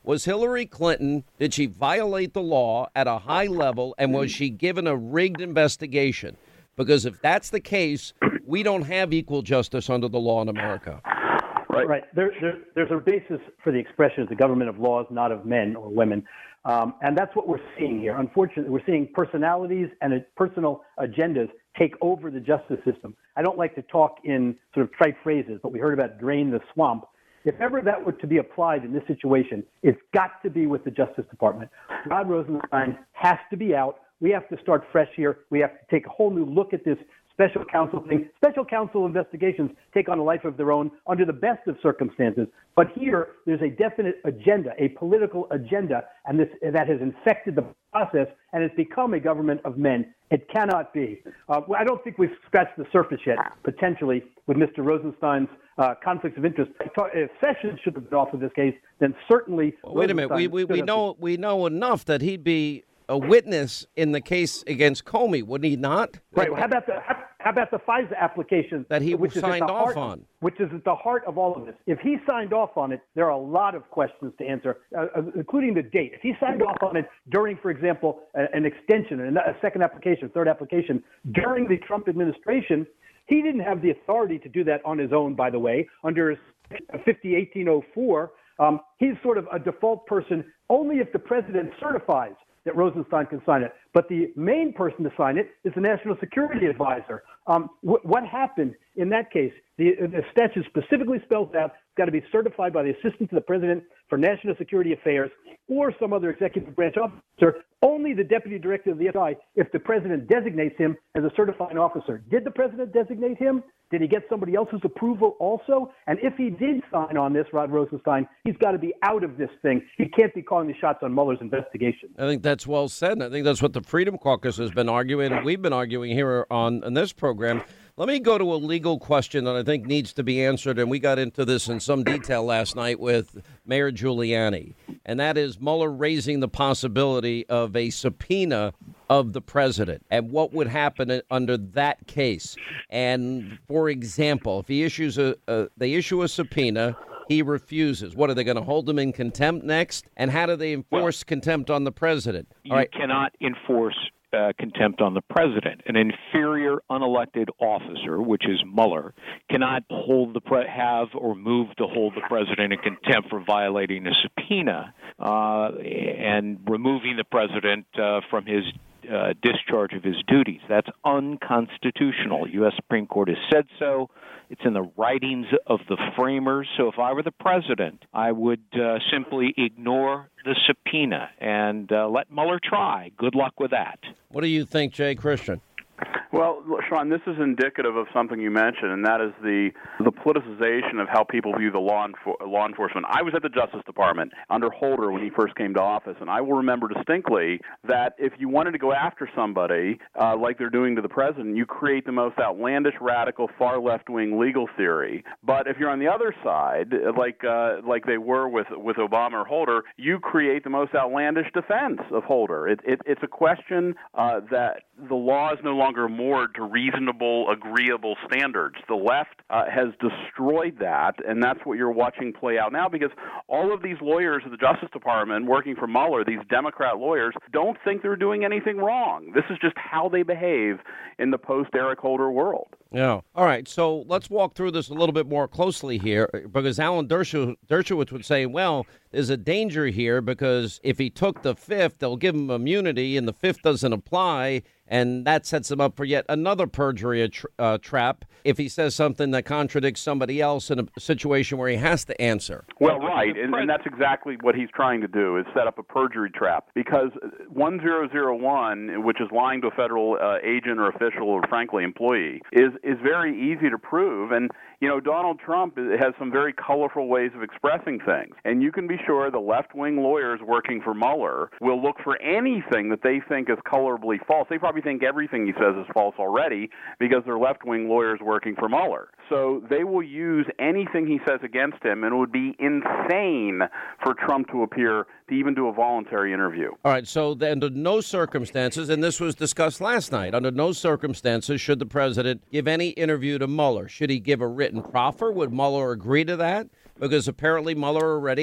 Was Hillary Clinton, did she violate the law at a high level, and was she given a rigged investigation? Because if that's the case, we don't have equal justice under the law in America. Right. Right. There, there, there's a basis for the expression of the government of laws, not of men or women. Um, and that's what we're seeing here. Unfortunately, we're seeing personalities and uh, personal agendas take over the justice system. I don't like to talk in sort of trite phrases, but we heard about drain the swamp. If ever that were to be applied in this situation, it's got to be with the Justice Department. Rod Rosenstein has to be out. We have to start fresh here. We have to take a whole new look at this special counsel thing. Special counsel investigations take on a life of their own under the best of circumstances. But here, there's a definite agenda, a political agenda, and this that has infected the process, and it's become a government of men. It cannot be. Uh, I don't think we've scratched the surface yet, potentially, with Mister Rosenstein's uh, conflicts of interest. If Sessions should have been off of this case, then certainly. Well, wait a minute. We we, we know we know enough that he'd be a witness in the case against Comey, wouldn't he not? Right. Well, how about the how, how about the FISA application that he which signed off heart, on? Which is at the heart of all of this. If he signed off on it, there are a lot of questions to answer, uh, including the date. If he signed off on it during, for example, a, an extension, a second application, third application, during the Trump administration, he didn't have the authority to do that on his own, by the way, under fifty eighteen oh four. Um, he's sort of a default person only if the president certifies that Rosenstein can sign it. But the main person to sign it is the National Security Advisor. Um, wh- what happened in that case? The, the statute specifically spells out it's got to be certified by the Assistant to the President for National Security Affairs or some other executive branch officer, only the Deputy Director of the F B I if the President designates him as a certifying officer. Did the President designate him? Did he get somebody else's approval also? And if he did sign on this, Rod Rosenstein, he's got to be out of this thing. He can't be calling the shots on Mueller's investigation. I think that's well said. And I think that's what the Freedom Caucus has been arguing, and we've been arguing here on, on this program. Let me go to a legal question that I think needs to be answered, and we got into this in some detail last night with Mayor Giuliani, and that is Mueller raising the possibility of a subpoena of the president and what would happen under that case. And, for example, if he issues a, a they issue a subpoena, he refuses. What, are they going to hold him in contempt next? And how do they enforce well, contempt on the president? You All right. cannot enforce Uh, contempt on the president. An inferior unelected officer, which is Mueller, cannot hold the pre- have or move to hold the president in contempt for violating a subpoena uh, and removing the president uh, from his uh, discharge of his duties. That's unconstitutional. U S Supreme Court has said so. It's in the writings of the framers. So if I were the president, I would uh, simply ignore the subpoena and uh, let Mueller try. Good luck with that. What do you think, Jay Christian? Well, Sean, this is indicative of something you mentioned, and that is the the politicization of how people view the law, enfor- law enforcement. I was at the Justice Department under Holder when he first came to office, and I will remember distinctly that if you wanted to go after somebody uh, like they're doing to the president, you create the most outlandish, radical, far left-wing legal theory. But if you're on the other side, like uh, like they were with with Obama or Holder, you create the most outlandish defense of Holder. It, it, it's a question uh, that the law is no longer moored to reasonable, agreeable standards. The left uh, has destroyed that, and that's what you're watching play out now, because all of these lawyers at the Justice Department working for Mueller, these Democrat lawyers, don't think they're doing anything wrong. This is just how they behave in the post-Eric Holder world. Yeah. All right. So let's walk through this a little bit more closely here, because Alan Dershowitz, Dershowitz would say, well, there's a danger here because if he took the fifth, they'll give him immunity and the fifth doesn't apply. And that sets him up for yet another perjury tra- uh, trap if he says something that contradicts somebody else in a situation where he has to answer. Well, right, and, and that's exactly what he's trying to do, is set up a perjury trap, because one thousand one, which is lying to a federal uh, agent or official or, frankly, employee, is, is very easy to prove. And, you know, Donald Trump has some very colorful ways of expressing things. And you can be sure the left-wing lawyers working for Mueller will look for anything that they think is colorably false. They probably think everything he says is false already because they're left-wing lawyers working for Mueller. So they will use anything he says against him, and it would be insane for Trump to appear to even do a voluntary interview. All right, so under no circumstances, and this was discussed last night, under no circumstances should the president give any interview to Mueller. Should he give a written proffer? Would Mueller agree to that? Because apparently Mueller already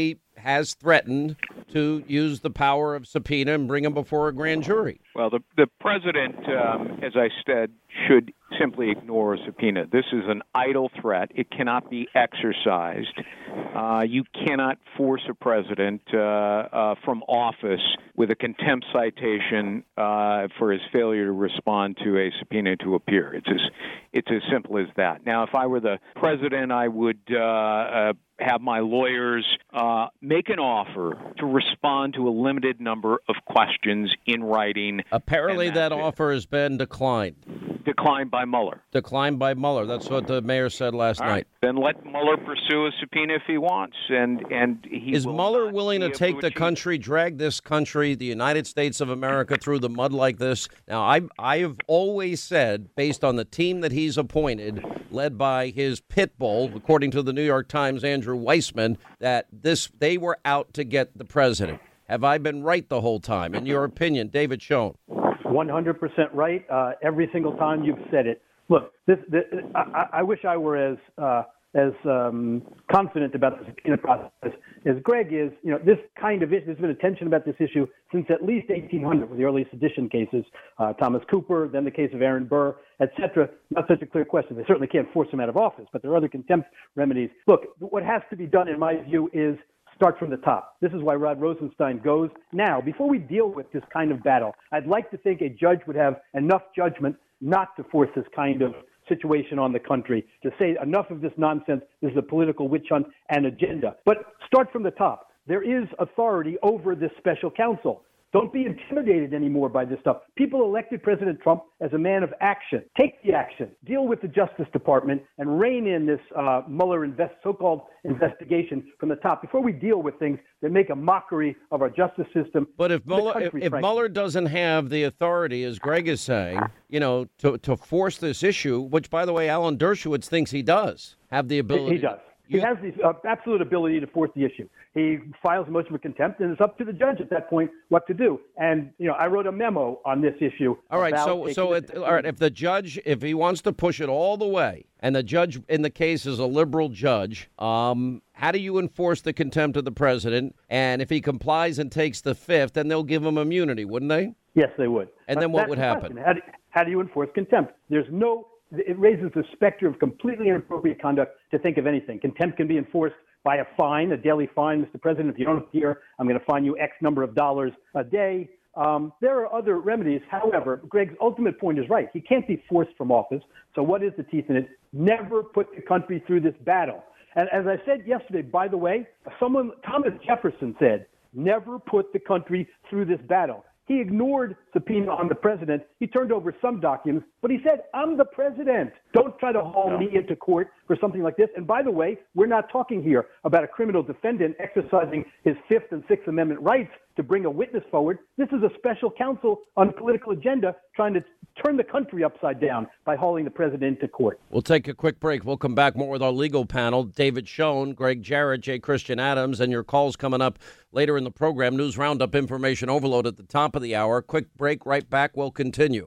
has threatened to use the power of subpoena and bring him before a grand jury. Well, the, the president, um, as I said, should simply ignore a subpoena. This is an idle threat. It cannot be exercised. Uh, you cannot force a president uh, uh, from office with a contempt citation uh, for his failure to respond to a subpoena to appear. It's as, it's as simple as that. Now, if I were the president, I would uh, uh, have my lawyers uh, make an offer to respond to a limited number of questions in writing. Apparently that it. offer has been declined. Declined by Mueller. Declined by Mueller. That's what the mayor said last All night. Right. Then let Mueller pursue a subpoena if he wants. And, and he Is will Mueller not willing be to able take to the achieve country, drag this country, the United States of America, through the mud like this? Now, I I have always said, based on the team that he's appointed, led by his pit bull, according to the New York Times, Andrew Weissman, that this they were out to get the president. Have I been right the whole time? In your opinion, David Schoen? one hundred percent right. Uh, every single time you've said it. Look, this, this I, I wish I were as uh, as um, confident about the subpoena process as Greg is. You know, this kind of issue, there's been a tension about this issue since at least eighteen hundred with the early sedition cases, uh, Thomas Cooper, then the case of Aaron Burr, et cetera. Not such a clear question. They certainly can't force him out of office, but there are other contempt remedies. Look, what has to be done, in my view, is start from the top. This is why Rod Rosenstein goes now. Before we deal with this kind of battle, I'd like to think a judge would have enough judgment not to force this kind of situation on the country, to say enough of this nonsense, this is a political witch hunt and agenda. But start from the top. There is authority over this special counsel. Don't be intimidated anymore by this stuff. People elected President Trump as a man of action. Take the action. Deal with the Justice Department and rein in this uh, Mueller invest, so-called investigation from the top before we deal with things that make a mockery of our justice system. But if Mueller, country, if, if Mueller doesn't have the authority, as Greg is saying, you know, to, to force this issue, which, by the way, Alan Dershowitz thinks he does have the ability. He, he does. He has the uh, absolute ability to force the issue. He files a motion for contempt, and it's up to the judge at that point what to do. And, you know, I wrote a memo on this issue. All right, so so it, all right, if the judge, if he wants to push it all the way, and the judge in the case is a liberal judge, um, how do you enforce the contempt of the president? And if he complies and takes the fifth, then they'll give him immunity, wouldn't they? Yes, they would. And then But what that's would the happen? question. How do, how do you enforce contempt? There's no. It raises the specter of completely inappropriate conduct to think of anything. Contempt can be enforced by a fine, a daily fine. Mister President, if you don't appear, I'm going to fine you X number of dollars a day. Um, there are other remedies. However, Greg's ultimate point is right. He can't be forced from office. So what is the teeth in it? Never put the country through this battle. And as I said yesterday, by the way, someone, Thomas Jefferson said, never put the country through this battle. He ignored subpoena on the president. He turned over some documents, but he said, I'm the president. Don't try to haul no. me into court for something like this. And by the way, we're not talking here about a criminal defendant exercising his Fifth and Sixth Amendment rights to bring a witness forward. This is a special counsel on a political agenda trying to turn the country upside down by hauling the president into court. We'll take a quick break. We'll come back more with our legal panel. David Schoen, Greg Jarrett, J. Christian Adams, and your calls coming up later in the program. News Roundup, information overload at the top of the hour. Quick break, right back. We'll continue.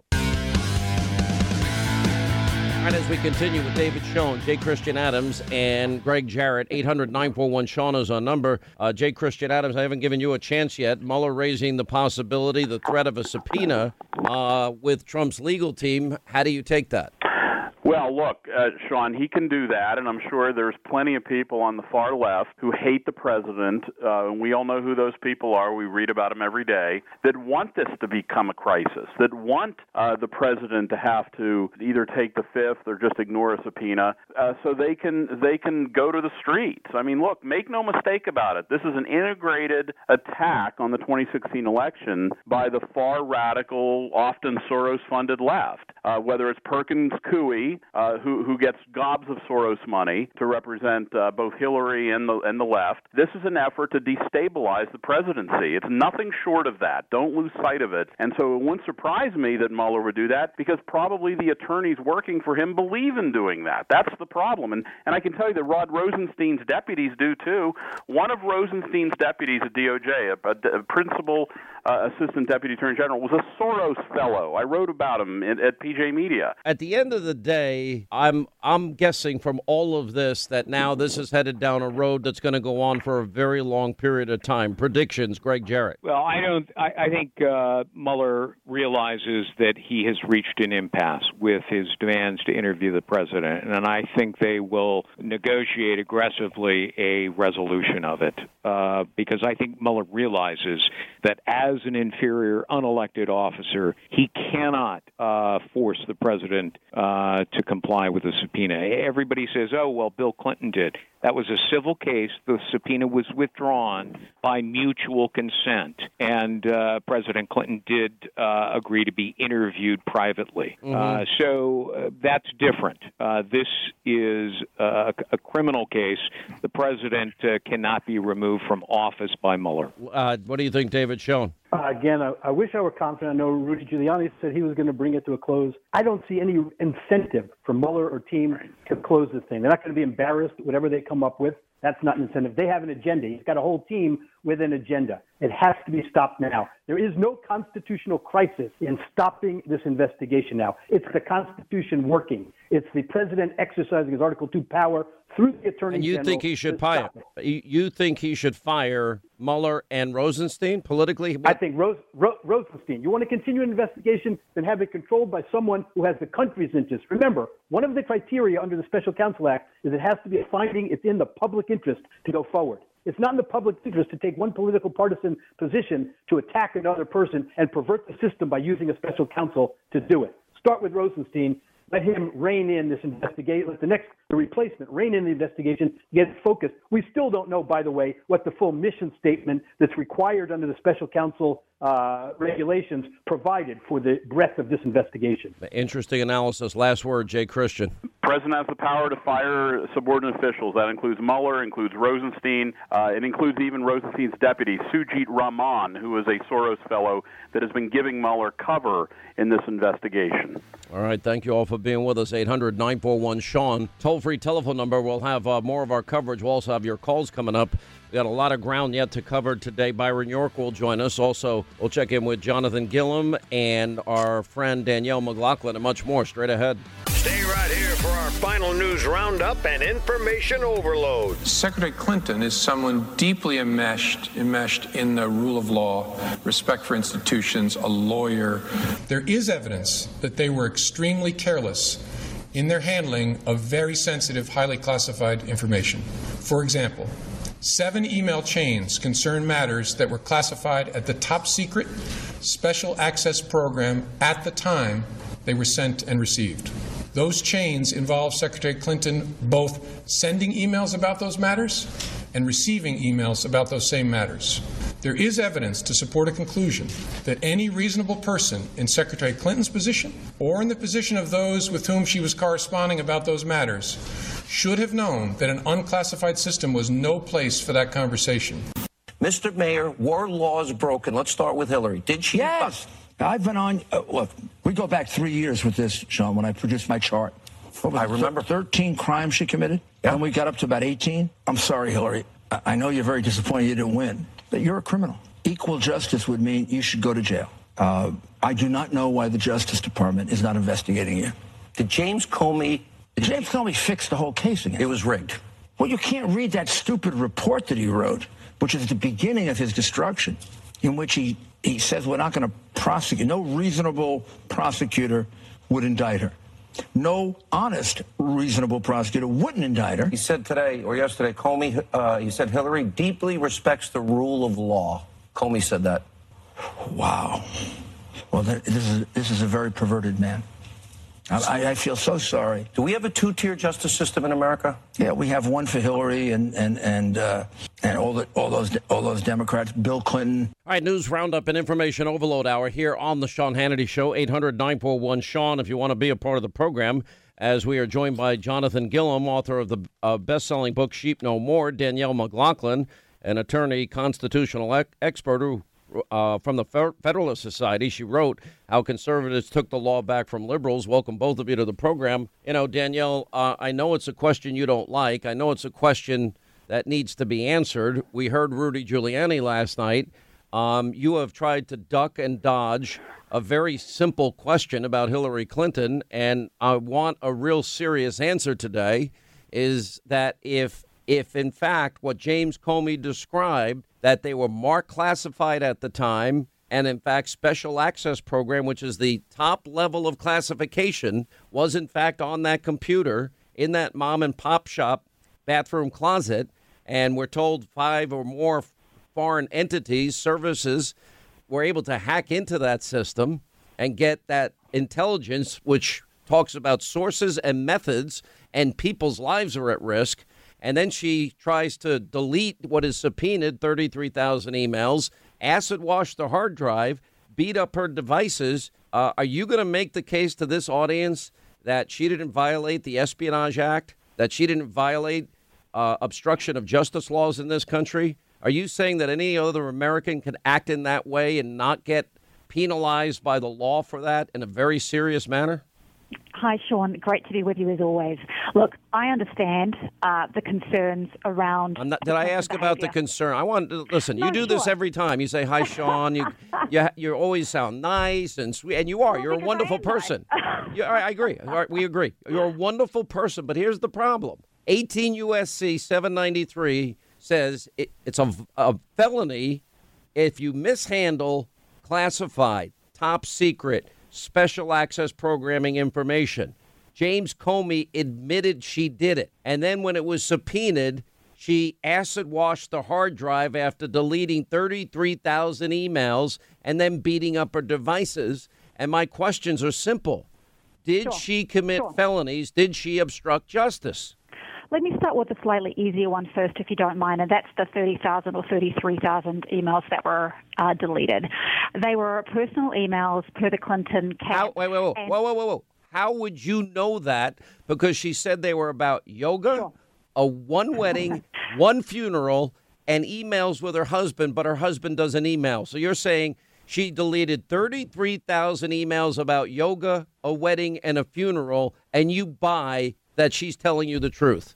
All right, as we continue with David Schoen, J. Christian Adams, and Greg Jarrett, eight hundred nine four one Sean is our number. Uh, J. Christian Adams, I haven't given you a chance yet. Mueller raising the possibility, the threat of a subpoena uh, with Trump's legal team. How do you take that? Well, look, uh, Sean, he can do that, and I'm sure there's plenty of people on the far left who hate the president, uh, and we all know who those people are. We read about them every day, that want this to become a crisis, that want uh, the president to have to either take the fifth or just ignore a subpoena uh, so they can they can go to the streets. I mean, look, make no mistake about it. This is an integrated attack on the twenty sixteen election by the far radical, often Soros-funded left, uh, whether it's Perkins Coie, Uh, who, who gets gobs of Soros money to represent uh, both Hillary and the and the left. This is an effort to destabilize the presidency. It's nothing short of that. Don't lose sight of it. And so it wouldn't surprise me that Mueller would do that, because probably the attorneys working for him believe in doing that. That's the problem. And and I can tell you that Rod Rosenstein's deputies do too. One of Rosenstein's deputies at D O J, a, a, a principal uh, Assistant Deputy Attorney General, was a Soros fellow. I wrote about him at, at P J Media. At the end of the day, I'm I'm guessing from all of this that now this is headed down a road that's going to go on for a very long period of time. Predictions, Greg Jarrett. Well, I don't. I, I think uh, Mueller realizes that he has reached an impasse with his demands to interview the president, and I think they will negotiate aggressively a resolution of it, uh, because I think Mueller realizes that as an inferior, unelected officer, he cannot uh, force the president uh, to comply with the subpoena. Everybody says, "Oh, well, Bill Clinton did." That was a civil case. The subpoena was withdrawn by mutual consent, and uh, President Clinton did uh, agree to be interviewed privately. Mm-hmm. Uh, so uh, that's different. Uh, this is uh, a criminal case. The president uh, cannot be removed from office by Mueller. Uh, what do you think, David Schoen? Uh, again, I, I wish I were confident. I know Rudy Giuliani said he was going to bring it to a close. I don't see any incentive for Mueller or team to close this thing. They're not going to be embarrassed, whatever they come up with. That's not an incentive. They have an agenda. He's got a whole team with an agenda. It has to be stopped now. There is no constitutional crisis in stopping this investigation now. It's the Constitution working. It's the president exercising his Article two power through the Attorney And you General. think he should fire? You think he should fire Mueller and Rosenstein politically? I think Rose, Ro, Rosenstein. You want to continue an investigation, then have it controlled by someone who has the country's interest. Remember, one of the criteria under the Special Counsel Act is it has to be a finding. It's in the public interest to go forward. It's not in the public interest to take one political partisan position to attack another person and pervert the system by using a special counsel to do it. Start with Rosenstein. Let him rein in this investigation. Let the next, the replacement, rein in the investigation, get it focused. We still don't know, by the way, what the full mission statement that's required under the special counsel uh, regulations provided for the breadth of this investigation. Interesting analysis. Last word, Jay Christian. The president has the power to fire subordinate officials. That includes Mueller, includes Rosenstein. Uh, it includes even Rosenstein's deputy, Sujit Rahman, who is a Soros fellow that has been giving Mueller cover in this investigation. All right. Thank you all for being with us. eight hundred nine four one Sean. Toll-free telephone number. We'll have uh, more of our coverage. We'll also have your calls coming up. We got a lot of ground yet to cover today. Byron York will join us. Also, we'll check in with Jonathan Gillum and our friend Danielle McLaughlin and much more straight ahead. Stay right here for our final news roundup and information overload. Secretary Clinton is someone deeply enmeshed, enmeshed in the rule of law, respect for institutions, a lawyer. There is evidence that they were extremely careless in their handling of very sensitive, highly classified information. For example, seven email chains concern matters that were classified at the top secret special access program at the time they were sent and received. Those chains involve Secretary Clinton both sending emails about those matters and receiving emails about those same matters. There is evidence to support a conclusion that any reasonable person in Secretary Clinton's position or in the position of those with whom she was corresponding about those matters should have known that an unclassified system was no place for that conversation. Mister Mayor, were laws broken? Let's start with Hillary. Did she? Yes. I've been on, uh, look, we go back three years with this, Sean, when I produced my chart. I remember. thirteen crimes she committed, yeah. And we got up to about eighteen. I'm sorry, Hillary. I, I know you're very disappointed you didn't win, but you're a criminal. Equal justice would mean you should go to jail. Uh, I do not know why the Justice Department is not investigating you. Did James Comey... Did James Comey fix the whole case again? It was rigged. Well, you can't read that stupid report that he wrote, which is the beginning of his destruction, in which he, he says we're not going to prosecute. No reasonable prosecutor would indict her. No honest, reasonable prosecutor wouldn't indict her. He said today or yesterday, Comey, uh, he said Hillary deeply respects the rule of law. Comey said that. Wow. Well, this is this is a very perverted man. I, I feel so sorry. Do we have a two-tier justice system in America? Yeah, we have one for Hillary and and and uh, and all the all those all those Democrats. Bill Clinton. All right, news roundup and information overload hour here on the Sean Hannity Show. eight hundred nine four one Sean. If you want to be a part of the program, as we are joined by Jonathan Gillum, author of the uh, best-selling book Sheep No More. Danielle McLaughlin, an attorney, constitutional ec- expert who. Uh, from the Federalist Society. She wrote how conservatives took the law back from liberals. Welcome both of you to the program. You know, Danielle, uh, I know it's a question you don't like. I know it's a question that needs to be answered. We heard Rudy Giuliani last night Um, you have tried to duck and dodge a very simple question about Hillary Clinton, and I want a real serious answer today, is that if, if in fact, what James Comey described, that they were marked classified at the time, and in fact, special access program, which is the top level of classification, was in fact on that computer in that mom and pop shop bathroom closet, and we're told five or more foreign entities, services, were able to hack into that system and get that intelligence, which talks about sources and methods, and people's lives are at risk. And then she tries to delete what is subpoenaed, thirty-three thousand emails, acid wash the hard drive, beat up her devices. Uh, are you going to make the case to this audience that she didn't violate the Espionage Act, that she didn't violate uh, obstruction of justice laws in this country? Are you saying that any other American can act in that way and not get penalized by the law for that in a very serious manner? Hi, Sean. Great to be with you as always. Look, I understand uh, the concerns around. I'm not, did I ask behavior. about the concern? I want to listen. No, you do this sure. every time. You say hi, Sean. You you you always sound nice and sweet, and you are. Well, You're a wonderful person. you, all right, I agree. All right, we agree. You're a wonderful person. But here's the problem: eighteen U S C seven ninety-three says it, it's a, a felony if you mishandle classified, top secret, special access programming information. James Comey admitted she did it. And then when it was subpoenaed, she acid washed the hard drive after deleting thirty-three thousand emails and then beating up her devices. And my questions are simple. Did Sure. she commit Sure. felonies? Did she obstruct justice? Let me start with a slightly easier one first, if you don't mind, and that's the thirty thousand or thirty-three thousand emails that were uh, deleted. They were personal emails per the Clinton camp. How, wait, wait, wait, and- whoa, whoa, whoa, whoa. How would you know that? Because she said they were about yoga, Sure. a one wedding, one funeral, and emails with her husband, but her husband doesn't email. So you're saying she deleted thirty-three thousand emails about yoga, a wedding, and a funeral, and you buy that she's telling you the truth?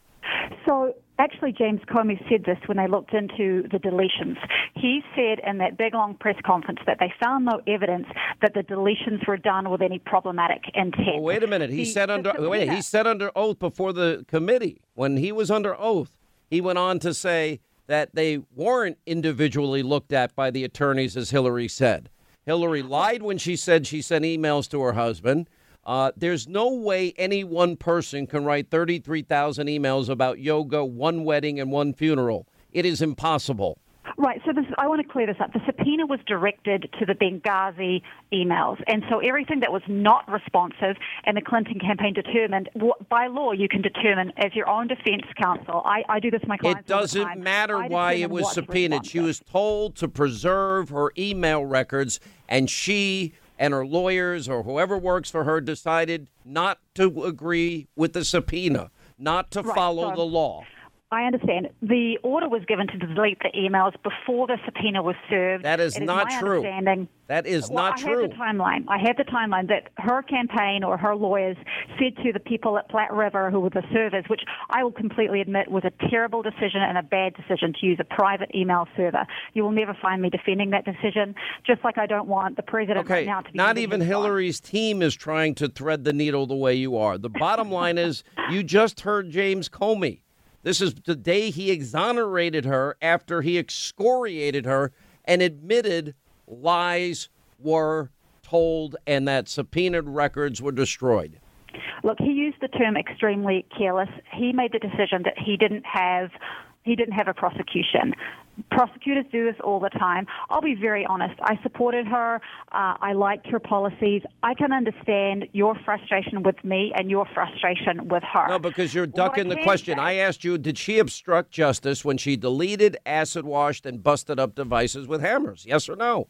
So actually, James Comey said this when they looked into the deletions. He said in that big, long press conference that they found no evidence that the deletions were done with any problematic intent. Well, wait a minute. He The- said the under wait. subpoena- He said under oath before the committee. When he was under oath, he went on to say that they weren't individually looked at by the attorneys, as Hillary said. Hillary lied when she said she sent emails to her husband. Uh, there's no way any one person can write thirty-three thousand emails about yoga, one wedding, and one funeral. It is impossible. Right, so this, I want to clear this up. The subpoena was directed to the Benghazi emails, and so everything that was not responsive, and the Clinton campaign determined, w- by law, you can determine as your own defense counsel. I, I do this with my clients It all the doesn't time. matter I why it determine was what's subpoenaed. She responsive. was told to preserve her email records, and she and her lawyers or whoever works for her decided not to agree with the subpoena, not to Right, follow so- the law. I understand. The order was given to delete the emails before the subpoena was served. That is It not my true. understanding- That is Well, not I true. have the timeline. I have the timeline that her campaign or her lawyers said to the people at Platte River who were the servers, which I will completely admit was a terrible decision and a bad decision to use a private email server. You will never find me defending that decision, just like I don't want the president Okay, right now to be not using even his phone. Hillary's team is trying to thread the needle the way you are. The bottom line is you just heard James Comey. This is the day he exonerated her after he excoriated her and admitted lies were told and that subpoenaed records were destroyed. Look, he used the term extremely careless. He made the decision that he didn't have he didn't have a prosecution. Prosecutors do this all the time. I'll be very honest. I supported her. Uh, I liked her policies. I can understand your frustration with me and your frustration with her. No, because you're What I ducking the can question. say- I asked you, did she obstruct justice when she deleted, acid washed, and busted up devices with hammers? Yes or no?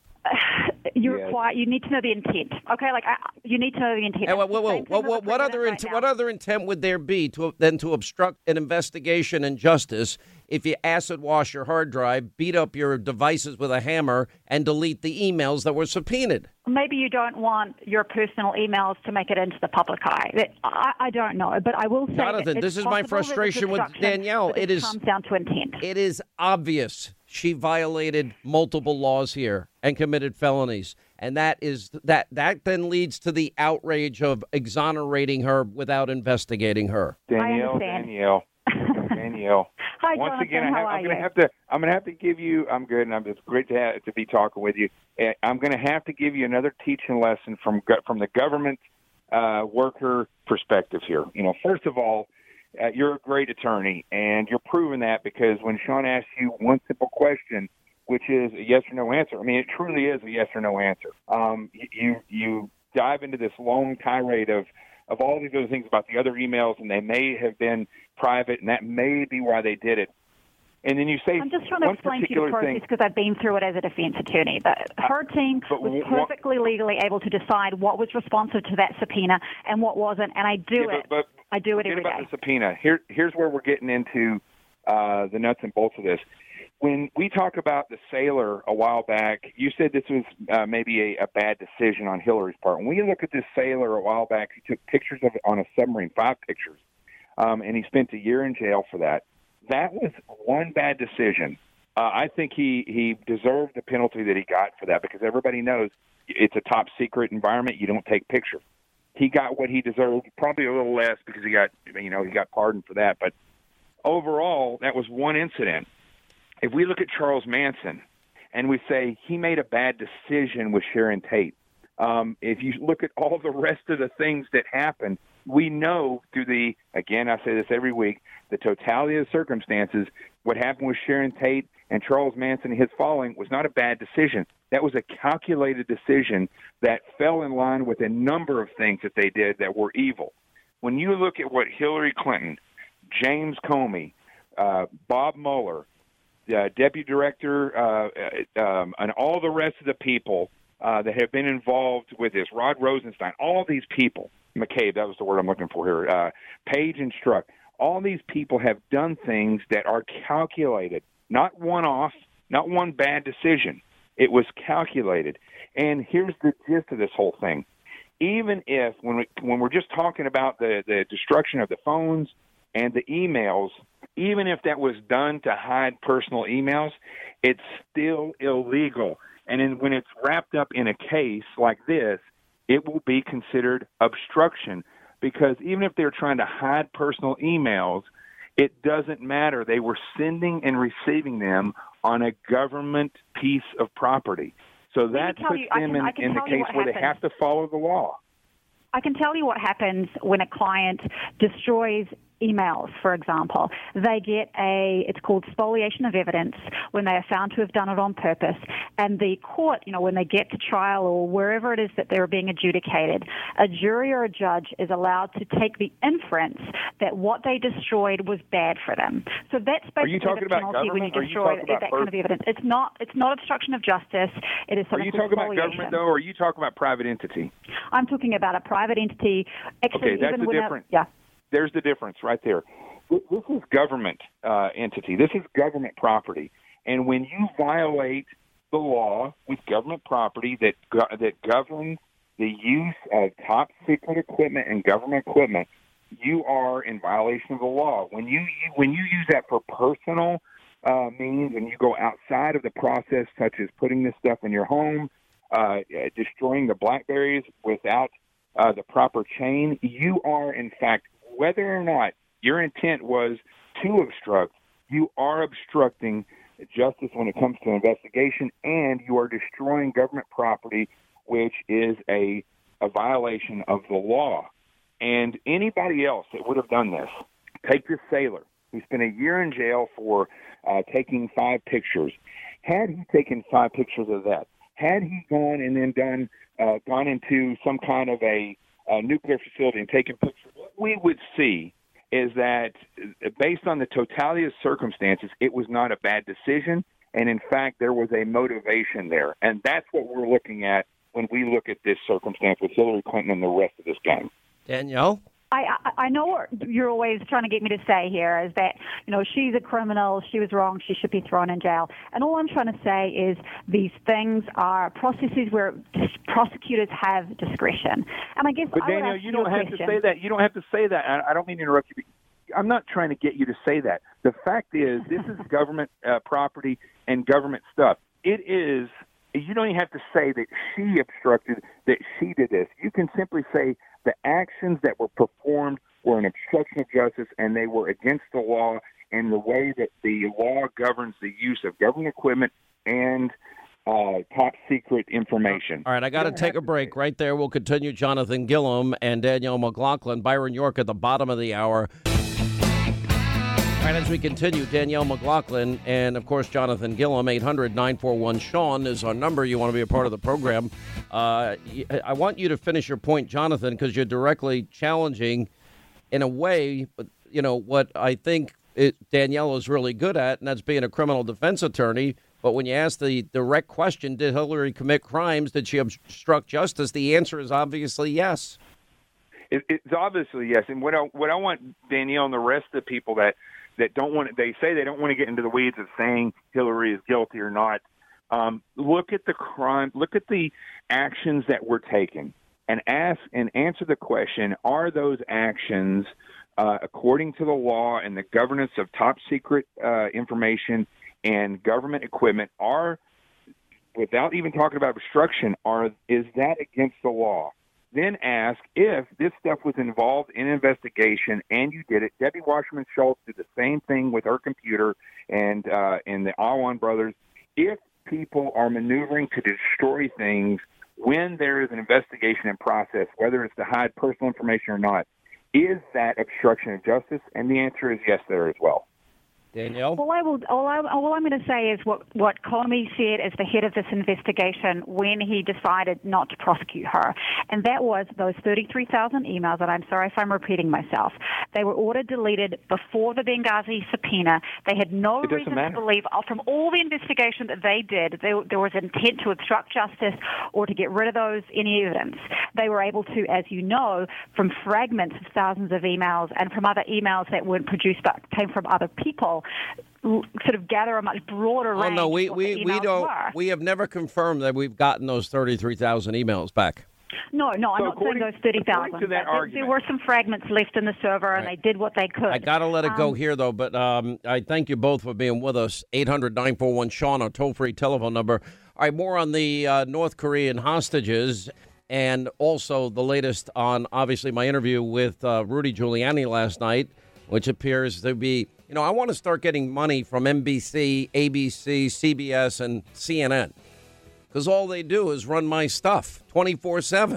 You require. You need to know the intent. Okay, like I, you need to know the intent. Hey, whoa, whoa, whoa, Same thing whoa, with whoa, the what other president int- right what now. other intent would there be to than to obstruct an investigation and justice if you acid wash your hard drive, beat up your devices with a hammer, and delete the emails that were subpoenaed? Maybe you don't want your personal emails to make it into the public eye. That- I, I don't know, but I will say that Jonathan, it's this is my possible that it's frustration with obstruction, Danielle. but It is comes down to intent. It is obvious she violated multiple laws here and committed felonies. And that is that that then leads to the outrage of exonerating her without investigating her. Danielle, Danielle, Danielle. Hi, Once Jonathan, again, I how have, are I'm going to you? have to. I'm going to have to give you. I'm good, and I'm, it's great to have, to be talking with you. Uh, I'm going to have to give you another teaching lesson from go- from the government uh, worker perspective here. You know, first of all, uh, you're a great attorney, and you're proving that because when Sean asks you one simple question, which is a yes or no answer. I mean, it truly is a yes or no answer. Um, you you dive into this long tirade of of all these other things about the other emails, and they may have been private, and that may be why they did it. And then you say I'm just trying to one explain to you the particular thing. process because I've been through it as a defense attorney. But her team but was w- perfectly legally able to decide what was responsive to that subpoena and what wasn't, and I do Yeah, it. but, but I do it forget every about day. the subpoena. Here, here's where we're getting into uh, the nuts and bolts of this. When we talk about the sailor a while back, you said this was uh, maybe a, a bad decision on Hillary's part. When we look at this sailor a while back, he took pictures of it on a submarine, five pictures, um, and he spent a year in jail for that. That was one bad decision. Uh, I think he, he deserved the penalty that he got for that because everybody knows it's a top secret environment. You don't take pictures. He got what he deserved, probably a little less because he got, you know, he got pardoned for that. But overall, that was one incident. If we look at Charles Manson and we say he made a bad decision with Sharon Tate, um, if you look at all the rest of the things that happened, we know through the, again, I say this every week, the totality of the circumstances, what happened with Sharon Tate and Charles Manson and his following was not a bad decision. That was a calculated decision that fell in line with a number of things that they did that were evil. When you look at what Hillary Clinton, James Comey, uh, Bob Mueller, uh, Deputy Director, uh, um, and all the rest of the people uh, that have been involved with this, Rod Rosenstein, all these people, McCabe, that was the word I'm looking for here, uh, Page and Strzok, all these people have done things that are calculated, not one-off, not one bad decision. It was calculated. And here's the gist of this whole thing. Even if, when, we, when we're just talking about the, the destruction of the phones and the emails, even if that was done to hide personal emails, it's still illegal. And then when it's wrapped up in a case like this, it will be considered obstruction because even if they're trying to hide personal emails, it doesn't matter. They were sending and receiving them on a government piece of property. So that puts you, them can, in, in the tell you case what where happens. they have to follow the law. I can tell you what happens when a client destroys emails, for example. They get a, it's called spoliation of evidence when they are found to have done it on purpose. And the court, you know, when they get to trial or wherever it is that they're being adjudicated, a jury or a judge is allowed to take the inference that what they destroyed was bad for them. So that's Are you basically talking the about penalty when you government? Are you destroy talking about that kind of evidence. It's not, it's not obstruction of justice. It is Are something you called talking about spoliation. government, though, or are you talking about private entity? I'm talking about a private entity. Actually, Okay, that's even the when a- difference. yeah. There's the difference right there. This is government uh, entity. This is government property. And when you violate the law with government property that go- that governs the use of top secret equipment and government equipment, you are in violation of the law. When you, you when you use that for personal uh, means and you go outside of the process, such as putting this stuff in your home, uh, destroying the BlackBerries without uh, the proper chain, you are, in fact, whether or not your intent was to obstruct, you are obstructing justice when it comes to investigation, and you are destroying government property, which is a, a violation of the law. And anybody else that would have done this, take this sailor who spent a year in jail for uh, taking five pictures. Had he taken five pictures of that, had he gone and then done uh, gone into some kind of a, a nuclear facility and taken pictures, what we would see is that based on the totality of circumstances, it was not a bad decision. And in fact, there was a motivation there. And that's what we're looking at when we look at this circumstance with Hillary Clinton and the rest of this gang. Danielle? I, I I know what you're always trying to get me to say here is that, you know, she's a criminal, she was wrong, she should be thrown in jail. And all I'm trying to say is these things are processes where prosecutors have discretion. And I guess But I would Danielle, ask you don't a have question. to say that. You don't have to say that. I, I don't mean to interrupt you. But I'm not trying to get you to say that. The fact is, this is government uh, property and government stuff. It is. You don't even have to say that she obstructed, that she did this. You can simply say the actions that were performed were an obstruction of justice, and they were against the law and the way that the law governs the use of government equipment and uh, top secret information. All right, I got to take a break right there. We'll continue. Jonathan Gilliam and Danielle McLaughlin, Byron York at the bottom of the hour. All right, as we continue, Danielle McLaughlin and, of course, Jonathan Gilliam, eight hundred nine four one Sean is our number. You want to be a part of the program. Uh, I want you to finish your point, Jonathan, because you're directly challenging, in a way, you know, what I think it, Danielle is really good at, and that's being a criminal defense attorney. But when you ask the direct question, did Hillary commit crimes? Did she obstruct justice? The answer is obviously yes. It, it's obviously yes. And what I, what I want Danielle and the rest of the people that that don't want, they say they don't want to get into the weeds of saying Hillary is guilty or not. Um, look at the crime, look at the actions that were taken, and ask and answer the question: are those actions, uh, according to the law and the governance of top secret uh, information and government equipment, are, without even talking about obstruction, are is that against the law? Then ask if this stuff was involved in an investigation and you did it. Debbie Wasserman Schultz did the same thing with her computer and uh, and the Awan brothers. If people are maneuvering to destroy things when there is an investigation in process, whether it's to hide personal information or not, is that obstruction of justice? And the answer is yes, there as well. Danielle? All, I will, all, I, all I'm going to say is what, what Comey said as the head of this investigation when he decided not to prosecute her. And that was those thirty-three thousand emails, and I'm sorry if I'm repeating myself. They were ordered deleted before the Benghazi subpoena. They had no reason matter. to believe, from all the investigation that they did, they, there was intent to obstruct justice or to get rid of those, any evidence. They were able to, as you know, from fragments of thousands of emails and from other emails that weren't produced but came from other people, sort of gather a much broader range. Oh no, we of what we, the we emails don't. were. We have never confirmed that we've gotten those thirty-three thousand emails back. No, no, I'm So not saying according- those thirty thousand. according to that There, argument- there were some fragments left in the server, and Right. they did what they could. I got to let it go Um, here, though, but um, I thank you both for being with us. eight hundred nine four one Sean, our toll-free telephone number. All right, more on the uh, North Korean hostages and also the latest on, obviously, my interview with uh, Rudy Giuliani last night, which appears to be, you know, I want to start getting money from N B C, A B C, C B S, and C N N because all they do is run my stuff twenty-four seven.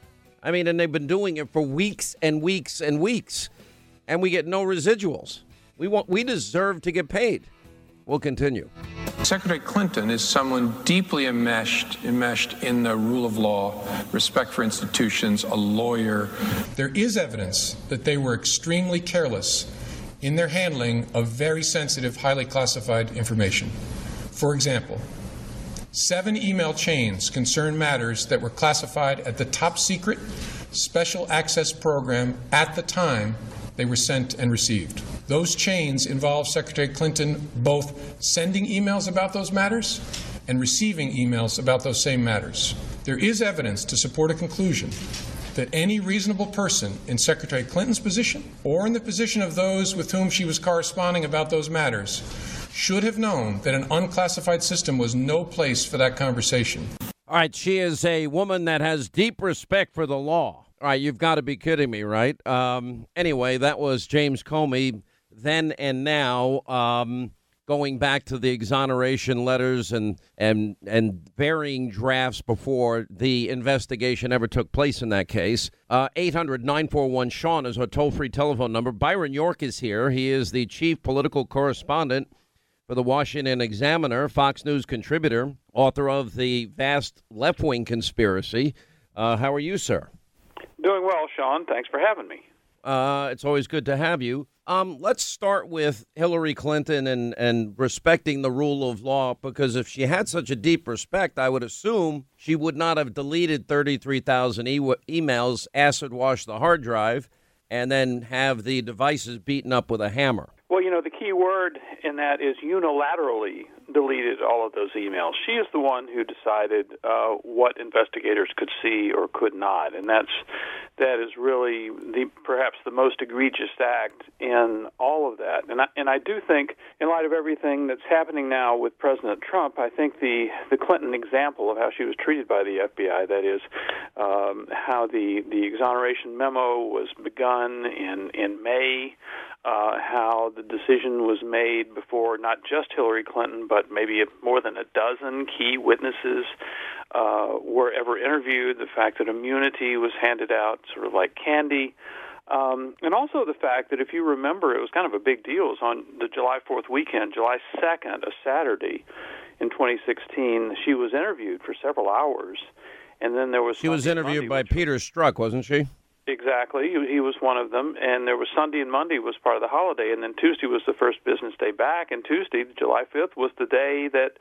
I mean, and they've been doing it for weeks and weeks and weeks, and we get no residuals. We want, we deserve to get paid. We'll continue. Secretary Clinton is someone deeply enmeshed, enmeshed in the rule of law, respect for institutions, a lawyer. There is evidence that they were extremely careless in their handling of very sensitive, highly classified information. For example, seven email chains concern matters that were classified at the top secret special access program at the time they were sent and received. Those chains involve Secretary Clinton both sending emails about those matters and receiving emails about those same matters. There is evidence to support a conclusion that any reasonable person in Secretary Clinton's position or in the position of those with whom she was corresponding about those matters should have known that an unclassified system was no place for that conversation. All right, she is a woman that has deep respect for the law. All right, you've got to be kidding me, right? Um, anyway, that was James Comey then and now, um, going back to the exoneration letters and, and, and varying drafts before the investigation ever took place in that case. Uh, eight hundred nine four one Sean is our toll-free telephone number. Byron York is here. He is the chief political correspondent for the Washington Examiner, Fox News contributor, author of The Vast Left-Wing Conspiracy. Uh, how are you, sir? Doing well, Sean. Thanks for having me. Uh, it's always good to have you. Um, let's start with Hillary Clinton and, and respecting the rule of law, because if she had such a deep respect, I would assume she would not have deleted thirty-three thousand e- emails, acid wash the hard drive, and then have the devices beaten up with a hammer. Well, you know, the key word in that is unilaterally deleted all of those emails. She is the one who decided uh, what investigators could see or could not, and that's that is really the perhaps the most egregious act in all of that. And I, and I do think, in light of everything that's happening now with President Trump, I think the, the Clinton example of how she was treated by the F B I, that is, um, how the, the exoneration memo was begun in, in May, uh, how the decision was made before not just Hillary Clinton, but maybe more than a dozen key witnesses Uh, were ever interviewed, the fact that immunity was handed out sort of like candy, um, and also the fact that if you remember, it was kind of a big deal. It was on the July fourth weekend, July second, a Saturday in twenty sixteen. She was interviewed for several hours, and then there was She was interviewed by Peter Strzok, wasn't she? Exactly. He, he was one of them, and there was Sunday and Monday was part of the holiday, and then Tuesday was the first business day back, and Tuesday, July fifth, was the day that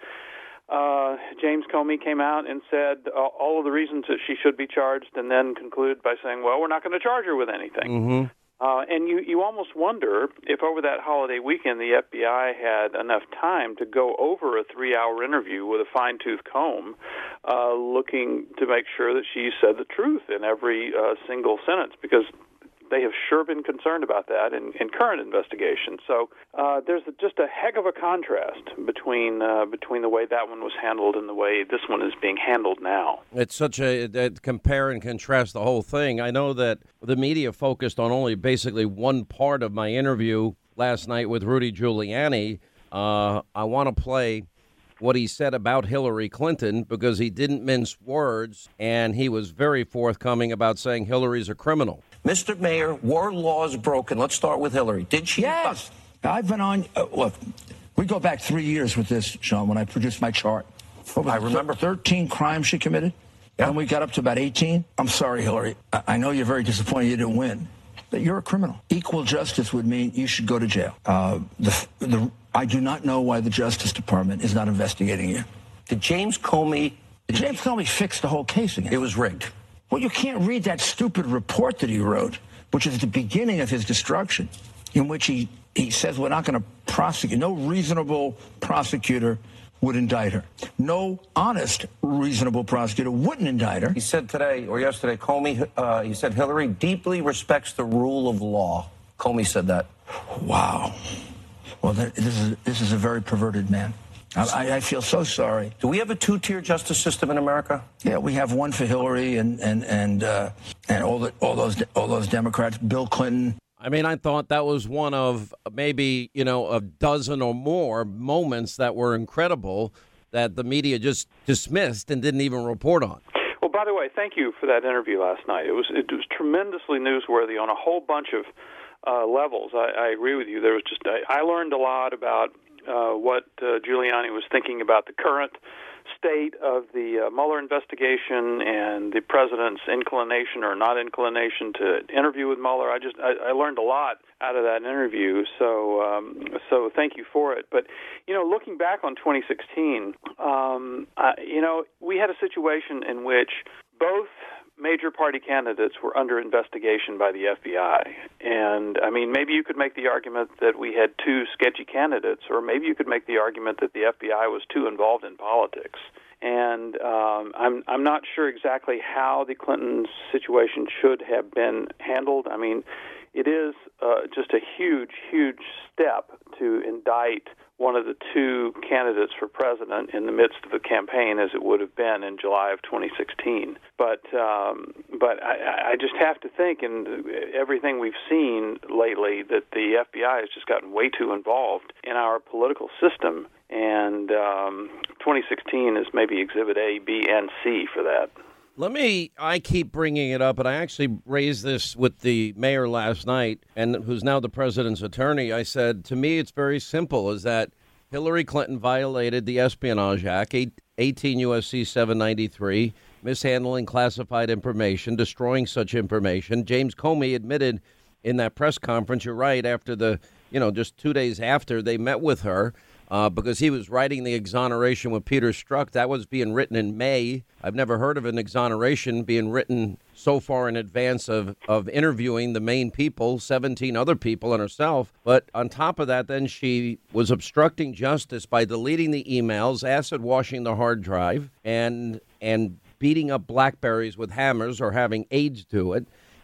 Uh, James Comey came out and said uh, all of the reasons that she should be charged, and then concluded by saying, well, we're not going to charge her with anything. Mm-hmm. Uh, and you, you almost wonder if over that holiday weekend the F B I had enough time to go over a three-hour interview with a fine-tooth comb, uh, looking to make sure that she said the truth in every uh, single sentence, because they have sure been concerned about that in, in current investigations. So uh, there's a, just a heck of a contrast between uh, between the way that one was handled and the way this one is being handled now. It's such a, that compare and contrast the whole thing. I know that the media focused on only basically one part of my interview last night with Rudy Giuliani. Uh, I want to play what he said about Hillary Clinton because he didn't mince words, and he was very forthcoming about saying Hillary's a criminal. Mister Mayor, were laws broken? Let's start with Hillary. Did she? Yes. I've been on, uh, look, we go back three years with this, Sean, when I produced my chart. I remember thirteen crimes she committed. Yeah. Then we got up to about eighteen. I'm sorry, Hillary. I, I know you're very disappointed you didn't win, but you're a criminal. Equal justice would mean you should go to jail. Uh, the, the, I do not know why the Justice Department is not investigating you. Did James Comey... Did James Comey fix the whole case again? It was rigged. Well, you can't read that stupid report that he wrote, which is the beginning of his destruction, in which he, he says we're not going to prosecute. No reasonable prosecutor would indict her. No honest, reasonable prosecutor wouldn't indict her. He said today, or yesterday, Comey, uh, he said Hillary deeply respects the rule of law. Comey said that. Wow. Well, that, this is this is a very perverted man. I, I feel so sorry. Do we have a two-tier justice system in America? Yeah, we have one for Hillary and and and uh, and all the all those all those Democrats. Bill Clinton. I mean, I thought that was one of maybe, you know, a dozen or more moments that were incredible that the media just dismissed and didn't even report on. Well, by the way, thank you for that interview last night. It was it was tremendously newsworthy on a whole bunch of uh, levels. I, I agree with you. There was just I, I learned a lot about Uh, what uh, Giuliani was thinking about the current state of the uh, Mueller investigation and the president's inclination or not inclination to interview with Mueller. I just I, I learned a lot out of that interview. So um, so thank you for it. But you know, looking back on twenty sixteen, um, I, you know, we had a situation in which both major party candidates were under investigation by the F B I. And, I mean, maybe you could make the argument that we had two sketchy candidates, or maybe you could make the argument that the F B I was too involved in politics. And um, I'm I'm not sure exactly how the Clinton situation should have been handled. I mean, it is uh, just a huge, huge step to indict one of the two candidates for president in the midst of a campaign, as it would have been in July of twenty sixteen. But um, but I, I just have to think, in everything we've seen lately, that the F B I has just gotten way too involved in our political system, and um, twenty sixteen is maybe Exhibit A, B, and C for that. Let me, I keep bringing it up, and I actually raised this with the mayor last night, and who's now the president's attorney. I said, to me, it's very simple, is that Hillary Clinton violated the Espionage Act, eighteen U S C seven ninety-three, mishandling classified information, destroying such information. James Comey admitted in that press conference, you're right, after the, you know, just two days after they met with her, Uh, because he was writing the exoneration with Peter Strzok. That was being written in May. I've never heard of an exoneration being written so far in advance of, of interviewing the main people, seventeen other people and herself. But on top of that, then she was obstructing justice by deleting the emails, acid washing the hard drive, and and beating up BlackBerries with hammers or having aides do it.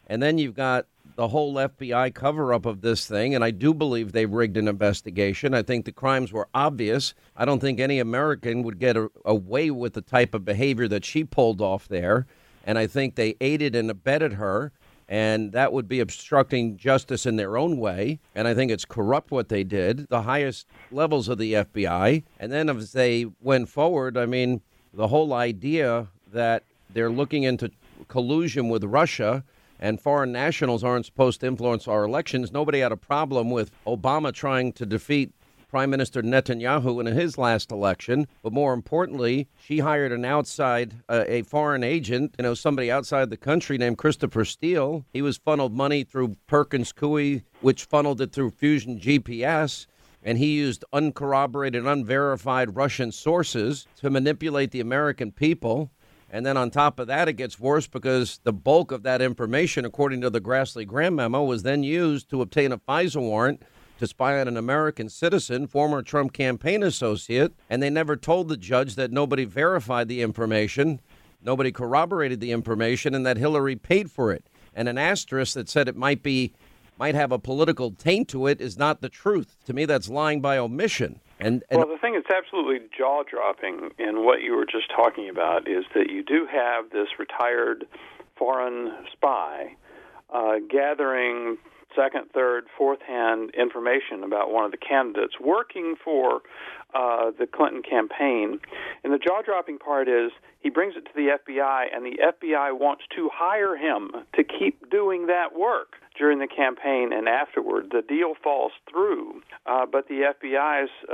And then you've got the whole F B I cover-up of this thing, and I do believe they rigged an investigation. I think the crimes were obvious. I don't think any American would get a, away with the type of behavior that she pulled off there, and I think they aided and abetted her, and that would be obstructing justice in their own way, and I think it's corrupt what they did, the highest levels of the F B I. And then as they went forward, I mean, the whole idea that they're looking into collusion with Russia and foreign nationals aren't supposed to influence our elections. Nobody had a problem with Obama trying to defeat Prime Minister Netanyahu in his last election. But more importantly, she hired an outside, uh, a foreign agent, you know, somebody outside the country named Christopher Steele. He was funneled money through Perkins Coie, which funneled it through Fusion G P S. And he used uncorroborated, unverified Russian sources to manipulate the American people. And then on top of that, it gets worse because the bulk of that information, according to the Grassley Graham memo, was then used to obtain a FISA warrant to spy on an American citizen, former Trump campaign associate. And they never told the judge that nobody verified the information, nobody corroborated the information, and that Hillary paid for it. And an asterisk that said it might be, might have a political taint to it is not the truth. To me, that's lying by omission. And, and well, the thing that's absolutely jaw-dropping in what you were just talking about is that you do have this retired foreign spy uh, gathering second, third, fourth-hand information about one of the candidates working for uh, the Clinton campaign. And the jaw-dropping part is he brings it to the F B I, and the F B I wants to hire him to keep doing that work during the campaign and afterward. The deal falls through, uh, but the F B I's uh,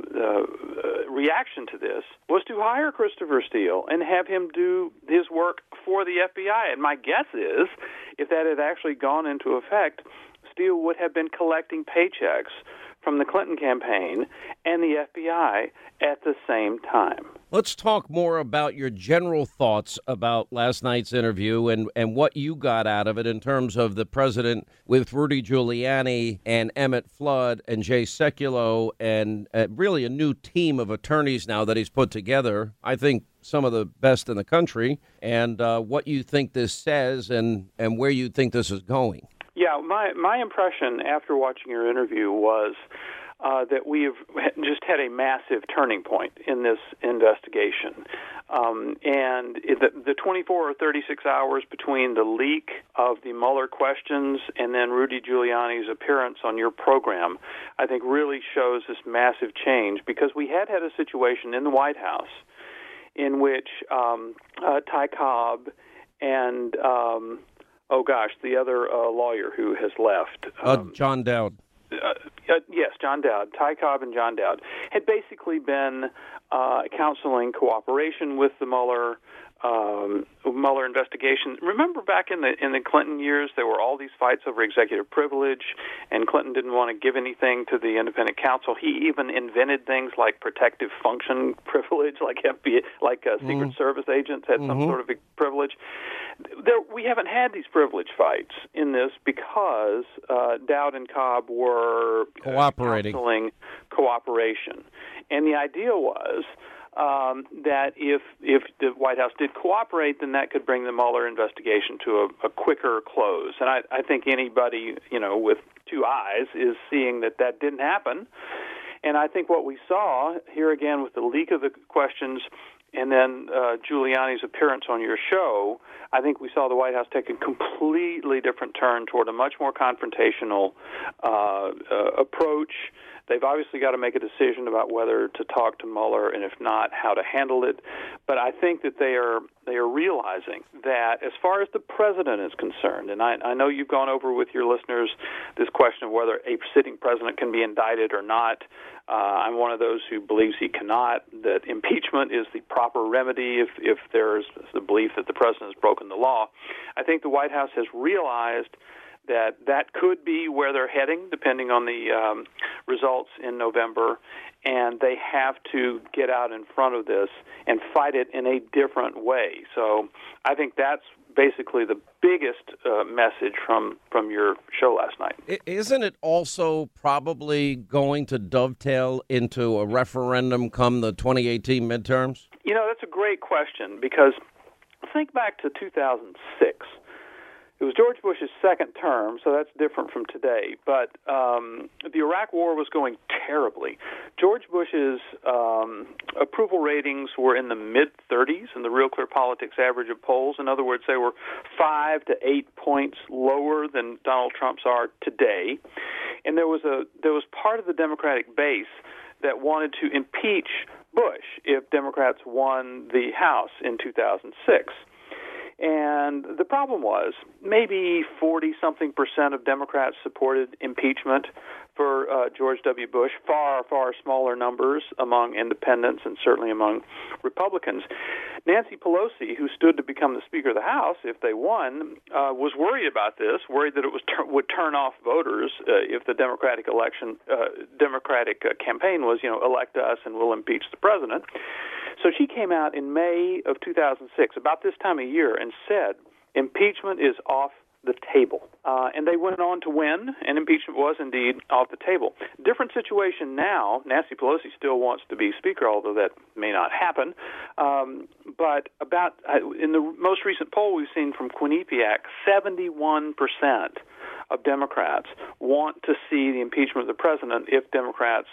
uh, reaction to this was to hire Christopher Steele and have him do his work for the F B I. And my guess is, if that had actually gone into effect, Steele would have been collecting paychecks from the Clinton campaign and the F B I at the same time. Let's talk more about your general thoughts about last night's interview and, and what you got out of it in terms of the president with Rudy Giuliani and Emmett Flood and Jay Sekulow and uh, really a new team of attorneys now that he's put together. I think some of the best in the country, and uh, what you think this says and, and where you think this is going. Yeah, my my impression after watching your interview was uh, that we have just had a massive turning point in this investigation. Um, and the, the twenty-four or thirty-six hours between the leak of the Mueller questions and then Rudy Giuliani's appearance on your program, I think really shows this massive change, because we had had a situation in the White House in which um, uh, Ty Cobb and... Um, Oh, gosh, the other uh, lawyer who has left. Um, uh, John Dowd. Uh, uh, yes, John Dowd. Ty Cobb and John Dowd had basically been uh, counseling cooperation with the Mueller um, Mueller investigation. Remember back in the in the Clinton years, there were all these fights over executive privilege, and Clinton didn't want to give anything to the independent counsel. He even invented things like protective function privilege, like F B I, like uh, Secret mm. Service agents had mm-hmm. some sort of privilege. There, we haven't had these privilege fights in this because uh, Dowd and Cobb were cooperating, uh, counseling cooperation, and the idea was um, that if if the White House did cooperate, then that could bring the Mueller investigation to a, a quicker close. And I, I think anybody, you know, with two eyes is seeing that that didn't happen. And I think what we saw here again with the leak of the questions and then uh, Giuliani's appearance on your show, I think we saw the White House take a completely different turn toward a much more confrontational uh, uh, approach. They've obviously got to make a decision about whether to talk to Mueller, and if not, how to handle it. But I think that they are they are realizing that as far as the president is concerned, and I, I know you've gone over with your listeners this question of whether a sitting president can be indicted or not. Uh, I'm one of those who believes he cannot, that impeachment is the proper remedy if, if there's the belief that the president has broken the law. I think the White House has realized that that could be where they're heading, depending on the um, results in November, and they have to get out in front of this and fight it in a different way. So I think that's basically the biggest uh, message from, from your show last night. Isn't it also probably going to dovetail into a referendum come the twenty eighteen midterms? You know, that's a great question, because think back to two thousand six. It was George Bush's second term, so that's different from today. But um, the Iraq War was going terribly. George Bush's um, approval ratings were in the mid-thirties in the Real Clear Politics average of polls. In other words, they were five to eight points lower than Donald Trump's are today. And there was a there was part of the Democratic base that wanted to impeach Bush if Democrats won the House in two thousand six. And the problem was maybe forty-something percent of Democrats supported impeachment for uh, George W. Bush, far, far smaller numbers among independents and certainly among Republicans. Nancy Pelosi, who stood to become the Speaker of the House if they won, uh, was worried about this, worried that it was ter- would turn off voters uh, if the Democratic election, uh, Democratic uh, campaign was, you know, elect us and we'll impeach the president. So she came out in May of two thousand six, about this time of year, and said impeachment is off the table. Uh, and they went on to win, and impeachment was indeed off the table. Different situation now. Nancy Pelosi still wants to be Speaker, although that may not happen. Um, but about uh, in the most recent poll we've seen from Quinnipiac, seventy-one percent of Democrats want to see the impeachment of the president if Democrats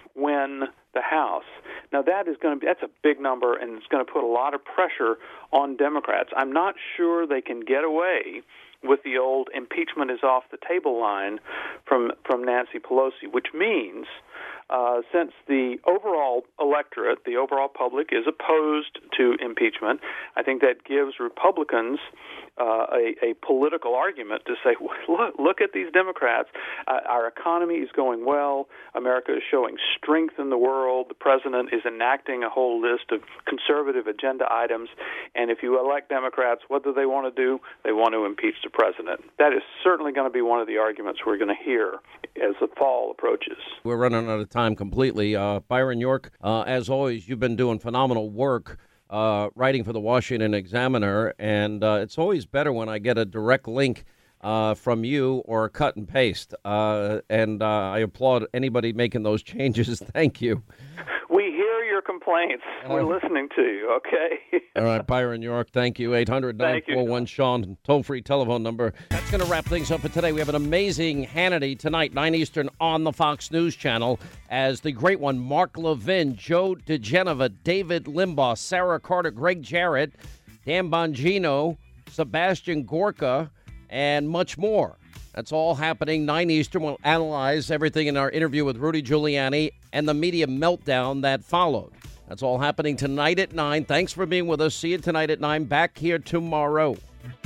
win the House. Now that is going to be that's a big number, and it's going to put a lot of pressure on Democrats. I'm not sure they can get away with the old impeachment is off the table line from from Nancy Pelosi, which means uh, since the overall electorate, the overall public is opposed to impeachment, I think that gives Republicans uh, a, a political argument to say, look, look at these Democrats. Uh, our economy is going well. America is showing strength in the world. The president is enacting a whole list of conservative agenda items. And if you elect Democrats, what do they want to do? They want to impeach the president. That is certainly going to be one of the arguments we're going to hear as the fall approaches. We're running out of time completely. Uh, Byron York, uh, as always, you've been doing phenomenal work uh, writing for the Washington Examiner, and uh, it's always better when I get a direct link uh, from you or a cut and paste. Uh, and uh, I applaud anybody making those changes. Thank you. We hear your complaints. We're listening to you, okay? All right, Byron York, thank you. eight hundred, nine four one, Sean, toll-free telephone number. That's going to wrap things up for today. We have an amazing Hannity tonight, nine Eastern, on the Fox News Channel, as the great one, Mark Levin, Joe DeGenova, David Limbaugh, Sarah Carter, Greg Jarrett, Dan Bongino, Sebastian Gorka, and much more. That's all happening nine Eastern. We'll analyze everything in our interview with Rudy Giuliani and the media meltdown that followed. That's all happening tonight at nine. Thanks for being with us. See you tonight at nine. Back here tomorrow.